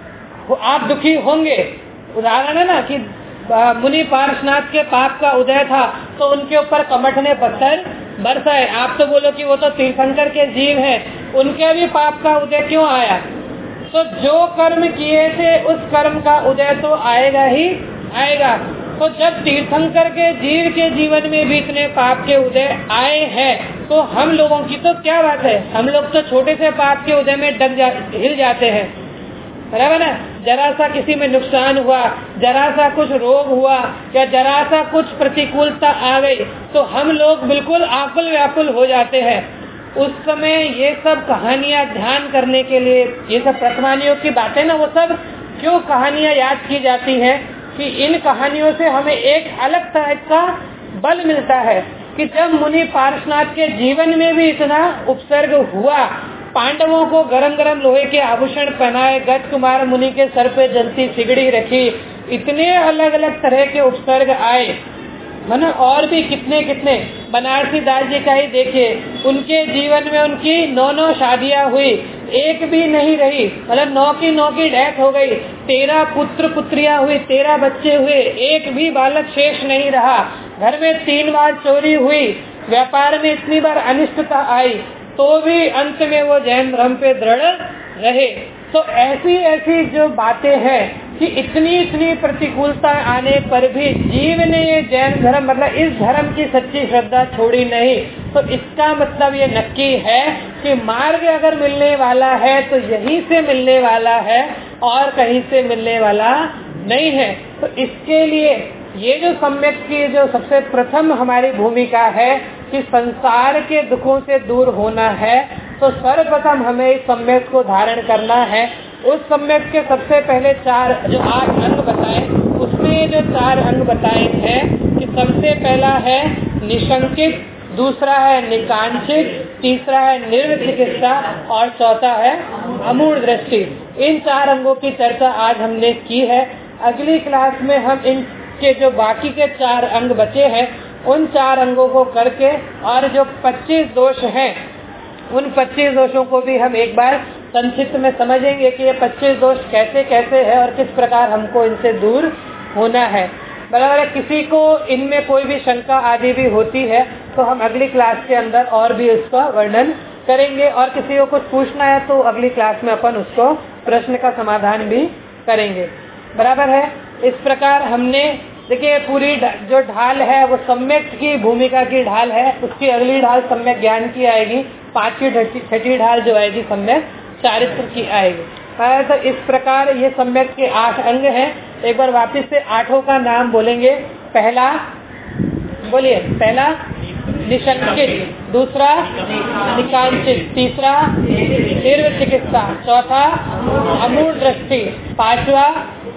आप दुखी होंगे। उदाहरण है ना कि मुनि पार्श्वनाथ के पाप का उदय था तो उनके ऊपर कमठ ने पत्थर बरसाए। आप तो बोलो कि वो तो तीर्थंकर के जीव हैं, उनके भी पाप का उदय क्यों आया? तो जो कर्म किए थे उस कर्म का उदय तो आएगा ही आएगा। तो जब तीर्थंकर के जीव के जीवन में भी इतने पाप के उदय आए हैं तो हम लोगों की तो क्या बात है, हम लोग तो छोटे से पाप के उदय में डग जा हिल जाते हैं, बराबर ना। जरा सा किसी में नुकसान हुआ, जरा सा कुछ रोग हुआ या जरा सा कुछ प्रतिकूलता आ गई तो हम लोग बिल्कुल आकुल व्याकुल हो जाते हैं। उस समय ये सब कहानियां ध्यान करने के लिए, ये सब प्रथमानियों की बातें ना, वो सब क्यों कहानियां याद की जाती हैं कि इन कहानियों से हमें एक अलग तरह का बल मिलता है कि जब मुनि पार्श्वनाथ के जीवन में भी इतना उपसर्ग हुआ, पांडवों को गरम गरम लोहे के आभूषण पहनाए, गज कुमार मुनि के सर पे जलती सिगड़ी रखी, इतने अलग अलग तरह के उपसर्ग आए, है ना। और भी कितने कितने, बनारसी दास जी का ही देखिए, उनके जीवन में उनकी नौ नौ शादियां हुई, एक भी नहीं रही, मतलब नौ की नौ की डेथ हो गई, तेरह पुत्र पुत्रियां हुई, तेरह बच्चे हुए, एक भी बालक शेष नहीं रहा। घर में तीन बार चोरी हुई, व्यापार में इतनी बार अनिष्टता आई, तो भी अंत में वो जैन धर्म पे दृढ़ रहे। तो ऐसी ऐसी जो बातें हैं कि इतनी इतनी प्रतिकूलता आने पर भी जीव ने ये जैन धर्म मतलब इस धर्म की सच्ची श्रद्धा छोड़ी नहीं। तो इसका मतलब ये नक्की है कि मार्ग अगर मिलने वाला है तो यहीं से मिलने वाला है और कहीं से मिलने वाला नहीं है। तो इसके लिए ये जो सम्यक की जो सबसे प्रथम हमारी भूमिका है कि संसार के दुखों से दूर होना है, तो सर्वप्रथम हमें इस सम्यक को धारण करना है। उस सम्यक के सबसे पहले चार जो आठ अंग बताए, उसमें जो चार अंग बताए हैं कि सबसे पहला है निशंकित, दूसरा है निकांक्षित, तीसरा है निर्विचिकित्सा और चौथा है अमूढ़ दृष्टि। इन चार अंगों की चर्चा आज हमने की है। अगली क्लास में हम इनके जो बाकी के चार अंग बचे हैं उन चार अंगों को करके और जो पच्चीस दोष हैं उन पच्चीस दोषों को भी हम एक बार संक्षिप्त में समझेंगे कि ये पच्चीस दोष कैसे कैसे है और किस प्रकार हमको इनसे दूर होना है। बराबर है। किसी को इनमें कोई भी शंका आदि भी होती है तो हम अगली क्लास के अंदर और भी उसका वर्णन करेंगे, और किसी को कुछ पूछना है तो अगली क्लास में अपन उसको प्रश्न का समाधान भी करेंगे। बराबर है। इस प्रकार हमने देखिए पूरी जो ढाल है वो सम्यक की भूमिका की ढाल है, उसकी अगली ढाल सम्यक ज्ञान की आएगी, पांचवी छठी ढाल जो आएगी सम्यक चारित्र की आएगी। तो इस प्रकार ये सम्यक के आठ अंग हैं। एक बार वापस से आठों का नाम बोलेंगे। पहला बोलिए, पहला निशंकित, दूसरा निकांक्षित, तीसरा निर्विचिकित्सा, चौथा अमूढ़ दृष्टि, पांचवा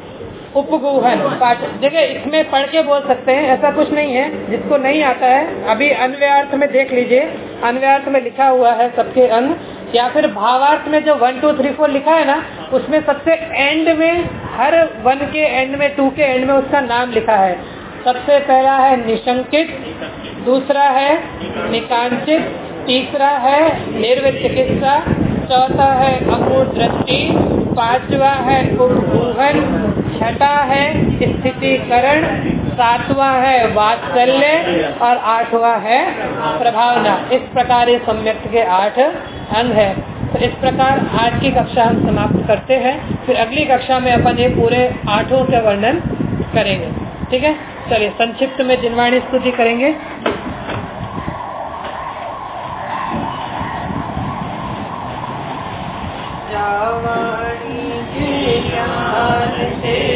उपगूहन। देखिए इसमें पढ़ के बोल सकते हैं, ऐसा कुछ नहीं है। जिसको नहीं आता है अभी अन्वयार्थ में देख लीजिए, अन्वयार्थ में लिखा हुआ है सबके अंग, या फिर भावार्थ में जो वन टू थ्री फोर लिखा है ना, उसमें सबसे एंड में हर वन के एंड में टू के एंड में उसका नाम लिखा है। सबसे पहला है निशंकित, दूसरा है निकांक्षित, तीसरा है निर्विचिकित्सा, चौथा है अमूढ़ दृष्टि, पांचवा है उपगूहन, छठा है स्थितिकरण, सातवां है वात्सल्य और आठवां है प्रभावना। इस प्रकार ये सम्यक के आठ अंग है। तो इस प्रकार आज की कक्षा हम समाप्त करते हैं, फिर अगली कक्षा में अपन ये पूरे आठों का वर्णन करेंगे। ठीक है, चलिए संक्षिप्त में जिनवाणी स्तुति करेंगे। जावाणी के ज्ञान से